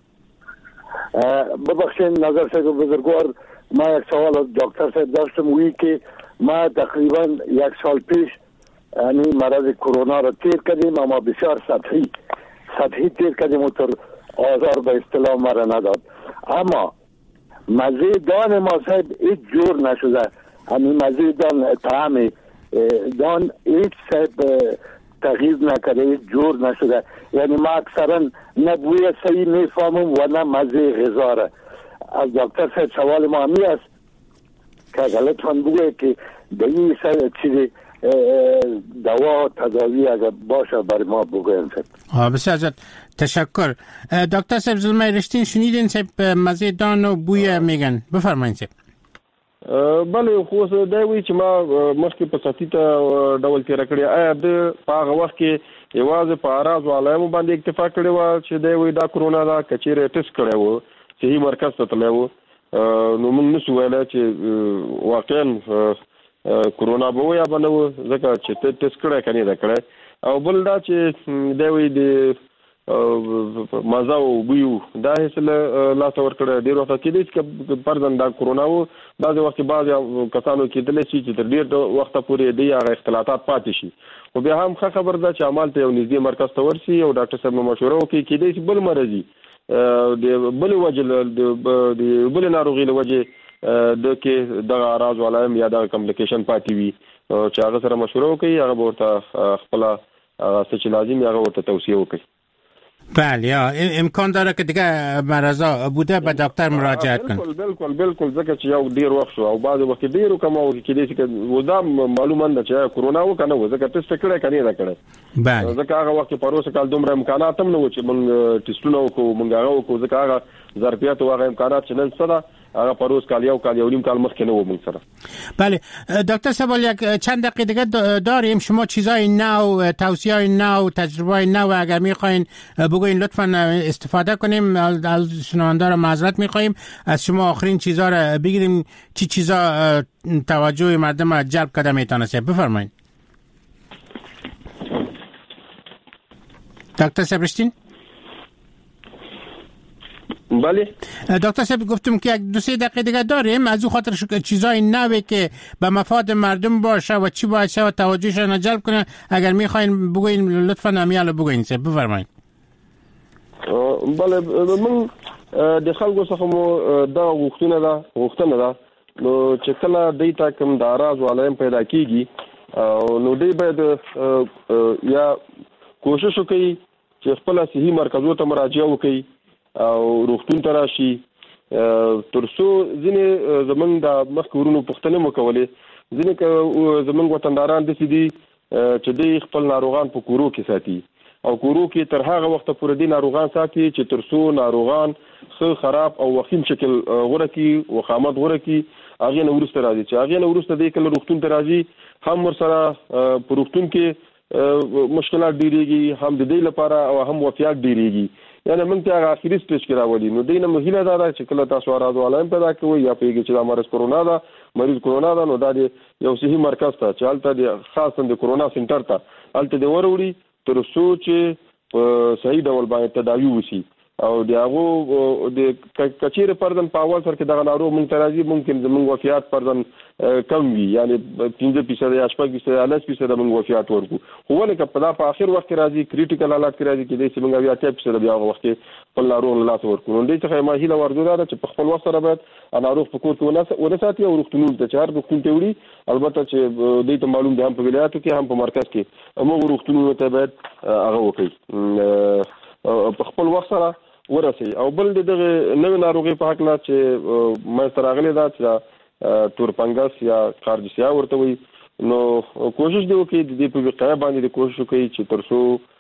R: ببخشید نظر صاحب بزرگوار ما یک سوال از دکتر صاحب داشتم وی که ما تقریبا یک سال پیش یعنی مرض کرونا را تیر کردیم اما بسیار سطحی تیر کردیم و تر آزار به اصطلاح ما را نداد اما مزه دان ما صاحب هیچ جور نشده یعنی مزه دان طعم دان هیچ صاحب تغییر نکرده هیچ جور نشده یعنی ما اکثرا نه بوی صحیح میفهمم و نه مزه غذا را. از دکتر صاحب سوال ما همی است که غلط هم بگه که به این چیزی دوا تداوی اگر باشه برای ما بگوین صاحب.
F: بسیار زیاد تشکر. دکتر صاحب ظلمه رشتین شنیدین صاحب مزه دان و بوی میگن بفرمایید صاحب.
H: بله خو دا وی چې ما مخکې په سطحي ډول تیر کړی آیا د هغه وخت کې یوازې په اراز علایمو باندې اکتفا کړی و چې دا وی دا کرونا دا کچېره ټیسټ کړی و صحي مرکز ته تللی و نو موږ نشو ویلی چې واقعا کرونا به و یا به نه و ځکه چې ټیسټ کړی که نه ده کړی او بل دا چې دا وی د مزه او بویو دا هیڅ لاسته ورکړی ډېر وخت کېدی چې فرضاً دا کرونا و بعضې وخت بعضې کسانو کېدلی شي چې تر ډېر وخته پورې دی هغه اختلاطات پاتې شي خو بیا هم ښه خبر ده چې همالته یو نږدې مرکز ته ورسي او ډاکټر صاحب نه مشوره وکړي کېدی شي بل مرض وي د بلې وجې د بلې ناروغۍ له وجې د کې دغه اراز علائم یا دغه کمپلیکیشن پاتې وي چې هغه سره مشوره وکړي هغه به ورته خپله څه چې لازم هغه ورته توصیه وکړي.
F: بله امکان داره که دیگه مرضا بوده به دکتر مراجعت کن.
H: بالکل ځکه چې یو ډیر وخت شو او بعضې وخت ډیرو کمو کې دې چې ودا معلومه ده چې کرونا و کنه و ځکه ټیسټ کړی کنه نه کړی
F: بله
H: ځکه هغه وخت په روسه کال دومره امکانات هم نه و چې موږ ټیسټونه وکړو موږ هغه وکړو ځکه هغه ظرفیت او هغه امکانات چې نن سره هغه پروس کال یو نیم کال مخکې نه و موږ سره.
F: بله دکتر صاحب یک چند دقیقه دیگه داریم شما چیزای نو توصیه‌های نو تجربه‌های نو اگر می‌خواین بگوین لطفاً استفاده کنیم از شنونده را معذرت می‌خوایم از شما آخرین چیزا را بگیریم چی چیزا توجه مردم را جلب کرده میتونه صاحب بفرمایید. دکتر صاحب رشتین
H: بله
F: دکتر صاحب گفتم که یک دو سه دقیقه دیگه داریم از او خاطر چیزای نوی که به مفاد مردم باشه و چی باید و توجهشان جلب کنه اگر میخواین بگوین لطفا امیال بگوین صاحب بفرمایید.
H: بله من د خلکو څخه مو دا غوښتنه ده نو چې کله دوی ته کوم د اراز علائم پیدا کیږي نو دوی باید یا کوشش وکړي چې خپل صحي مرکزونو ته مراجعه وکړي او روغتون ته راشي ترسو ځینې زمونږ د مخکورونو پښتنه مکولې ځینې زمونږ وطنداران د سيدي چې د خپل ناروغان په کورو کې ساتي او کورو کې تر هغه وخت پورې د ناروغان ساتي چې ترسو ناروغان څه خراب او وخیم شکل غوړه کې وخامت غوړه کې هغه نو ورسته راځي چې هغه نو ورسته د کله روغتون ته راځي هم ور سره په روغتون کې مشکلات ډیریږي هم د دې لپاره او هم وفیات ډیریږي یعنی موږ ته اخیری سټیج کې راولي نو دینه مهیله دا چې کله تاسو راځو علایم پیدا کوي یا پیږي چې د مریض کرونا دا نو دا یو صحي مرکز ته چې حالت د خاصه د کرونا سنټر ته حالت د وروړي تر څو چې په صحیح ډول باندې تداوی وشي او دغه د کچېره پردن په اول سر کې دغه ناروغ مونږ ترازی ممکن زموږ وفیات پردن کم وي یعنی 15% یا 8% یا 10% موږ وفیات ورکو خو ولکه په اخر وخت کې راځي کریټیکل حالات کې راځي کې د موږ بیا 8% بیا وخت په ناروغ لا ورکو نو دې څخه ما هیله ورزوده چې په خپل وخت سره باید ناروغ په کور کې ونساتي او روغتونونو ته چار روغتون ته وړي البته چې دې ته معلوم دي هم په ولایتو کې هم په مرکز کې موږ روغتونونو ته باید هغه وکړي په خپل وخت سره ورسي او بل دغه نوې ناروغي په حق لا چې مې تراغلي دا چې تور پنګس یا کارډیسیا ورته وي نو کوشش دی وکړي د دې په وقایه باندې د کوشش کوي چې ترسو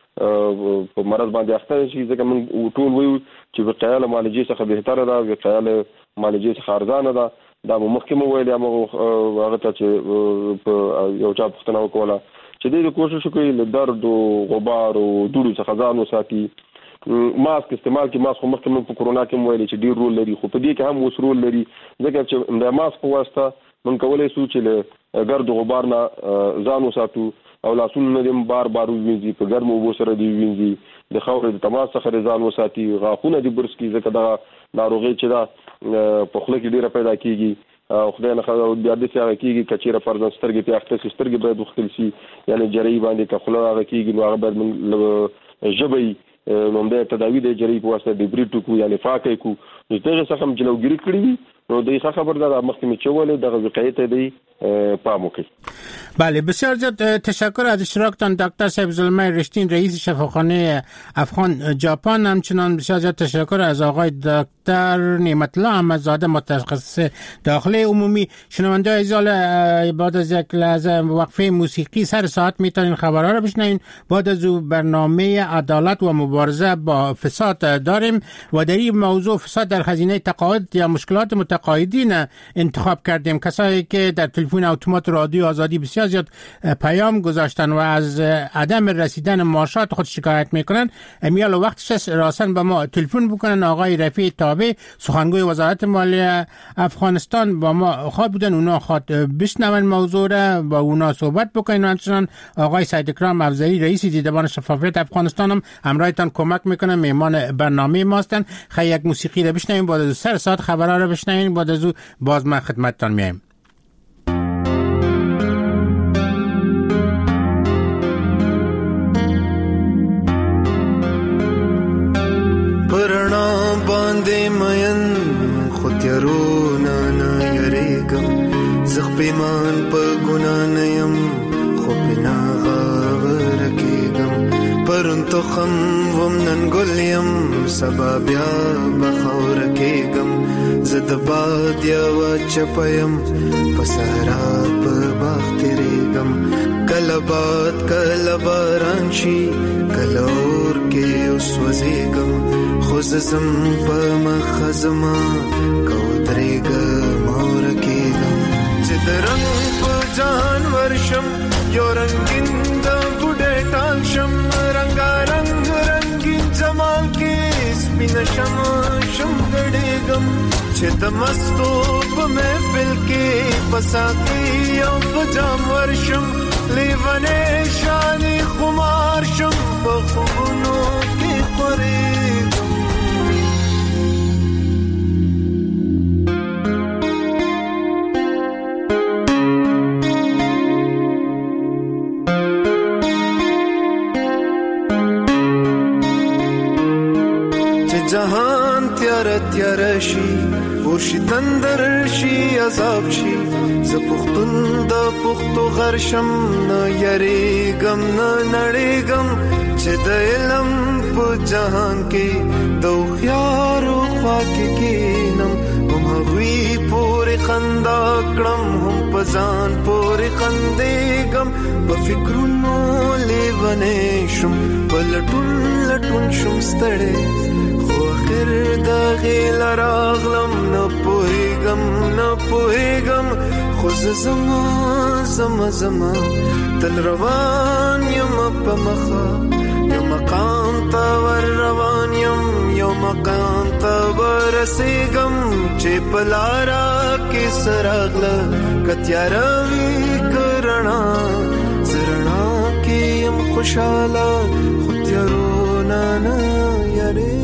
H: په مرض باندې اخته شي ځکه موږ ټول وایو چې وقایه له معالجې څخه بهتره ده وقایه له معالجې څخه ارزانه ده دا محکمه ویل هغه ته چې په یو چا پښتنه وکوله چې د کوشش کوي له درد او غبار او دوړو څخه ځان وساتي ماسک استعمال کې ماسک مخکې په کرونا کې ویل چې ډیر رول لري خو په دې کې هم اوس رول لري ځکه چې د ماسک په واسطه موږ کولای شو چې له ګرد غبار نه ځان وساتو او لاسونه دې بار وینځي په ګرمو اوبو سره دې وینځي د خاورې د تماس څخه ځان وساتي غاښونه دې برس کی ځکه دا ناروغي چې دا په خوله کې ډیره پیدا کیږي خدای نه خدای بیا دې څنګه کیږي کچېره پر سترګې په اخته سترګې باید وختل شي یعنی جری باندې کخله هغه کیږي نو هغه باید ژبې نو د تداوی د جری په واسطه د بریټو کو یعنی فاکې کو نو دغه څه هم جلوګری کړی نو د ښه خبر ده مخکې چولې د وقایې ته دی پام وکړي.
F: بله بسیار زیاد تشکر از اشتراکتان دکتر صاحب زلمه رشتین رئیس شفاخانه افغان ژاپن. همچنان بسیار زیاد تشکر از آقای دکتر نعمت الله احمدزاده متخصص داخله عمومی. شنونده عزیز بعد از یک لحظه وقفه موسیقی سر ساعت میتونین خبرها رو بشنوین. بعد از برنامه عدالت و مبارزه با فساد داریم و در این موضوع فساد در خزینه تقاعد یا مشکلات متقاعدین انتخاب کردیم. کسایی که در تلفن اتومات رادیو آزادی بسیار زیاد پیام گذاشتن و از عدم رسیدن معاشات خود شکایت میکنن. امیال وقتش راسن به ما تلفن بکنن. آقای رفیع تابع سخنگوی وزارت مالیه افغانستان با ما خواد بودن، اونا خواد بشنون موضوع را با اونا صحبت بکنن. همچنان آقای سید اکرام افضلی رئیس دیدبان شفافیت افغانستان هم همراهتان کمک میکنن، مهمان برنامه ماستن. خیلی یک موسیقی را بشنویم، بعد از سر ساعت خبرها را بشنویم، بعد از باز ما خدمتتان میایم.
S: پیمان په ګنا نه يم خو بنا غورکېږم پرون تخم وم نن ګل یم سبا بیا بخور کېږم زه د باد یوه چپه یم په صحرا په باغ تېرېږم کله باد کله باران شي کله اور کې وسوځېږم خو زه ځم په مخه زما که ودرېږم ورکېږم چې د رنګ په جهان ورشم یو رنګین د بوډۍ ټال شم رنګارنګ رنګین جمال کې سپینه شم ګډېږم چې د مستو په محفل کې په ساقي او په جام ورشم لیونی شانې خمار شم په خوبونو کې خورېږم جهان تیار شي ورشي تندر شي عذاب شي زه پښتون د پښتو غرشم نه یریږم نه نړېږم چې د علم په جهان کې د هوښیارو خوا کې کینم هغوی پورې خندا کړم هم پزان پورې خندېږم په فکرونو لیونی شم په لټون لټون شم ستړی خو اخر د غیل راغلم نه پوهېږم خو زما تل روان یم په مخه یو مقام ته ور روان یم یو مقام ته ورسېږم چې په لاره کې سراغله که تیاره وي که رڼا زه رڼا کې یم خوشحاله خو تیارو نه یارې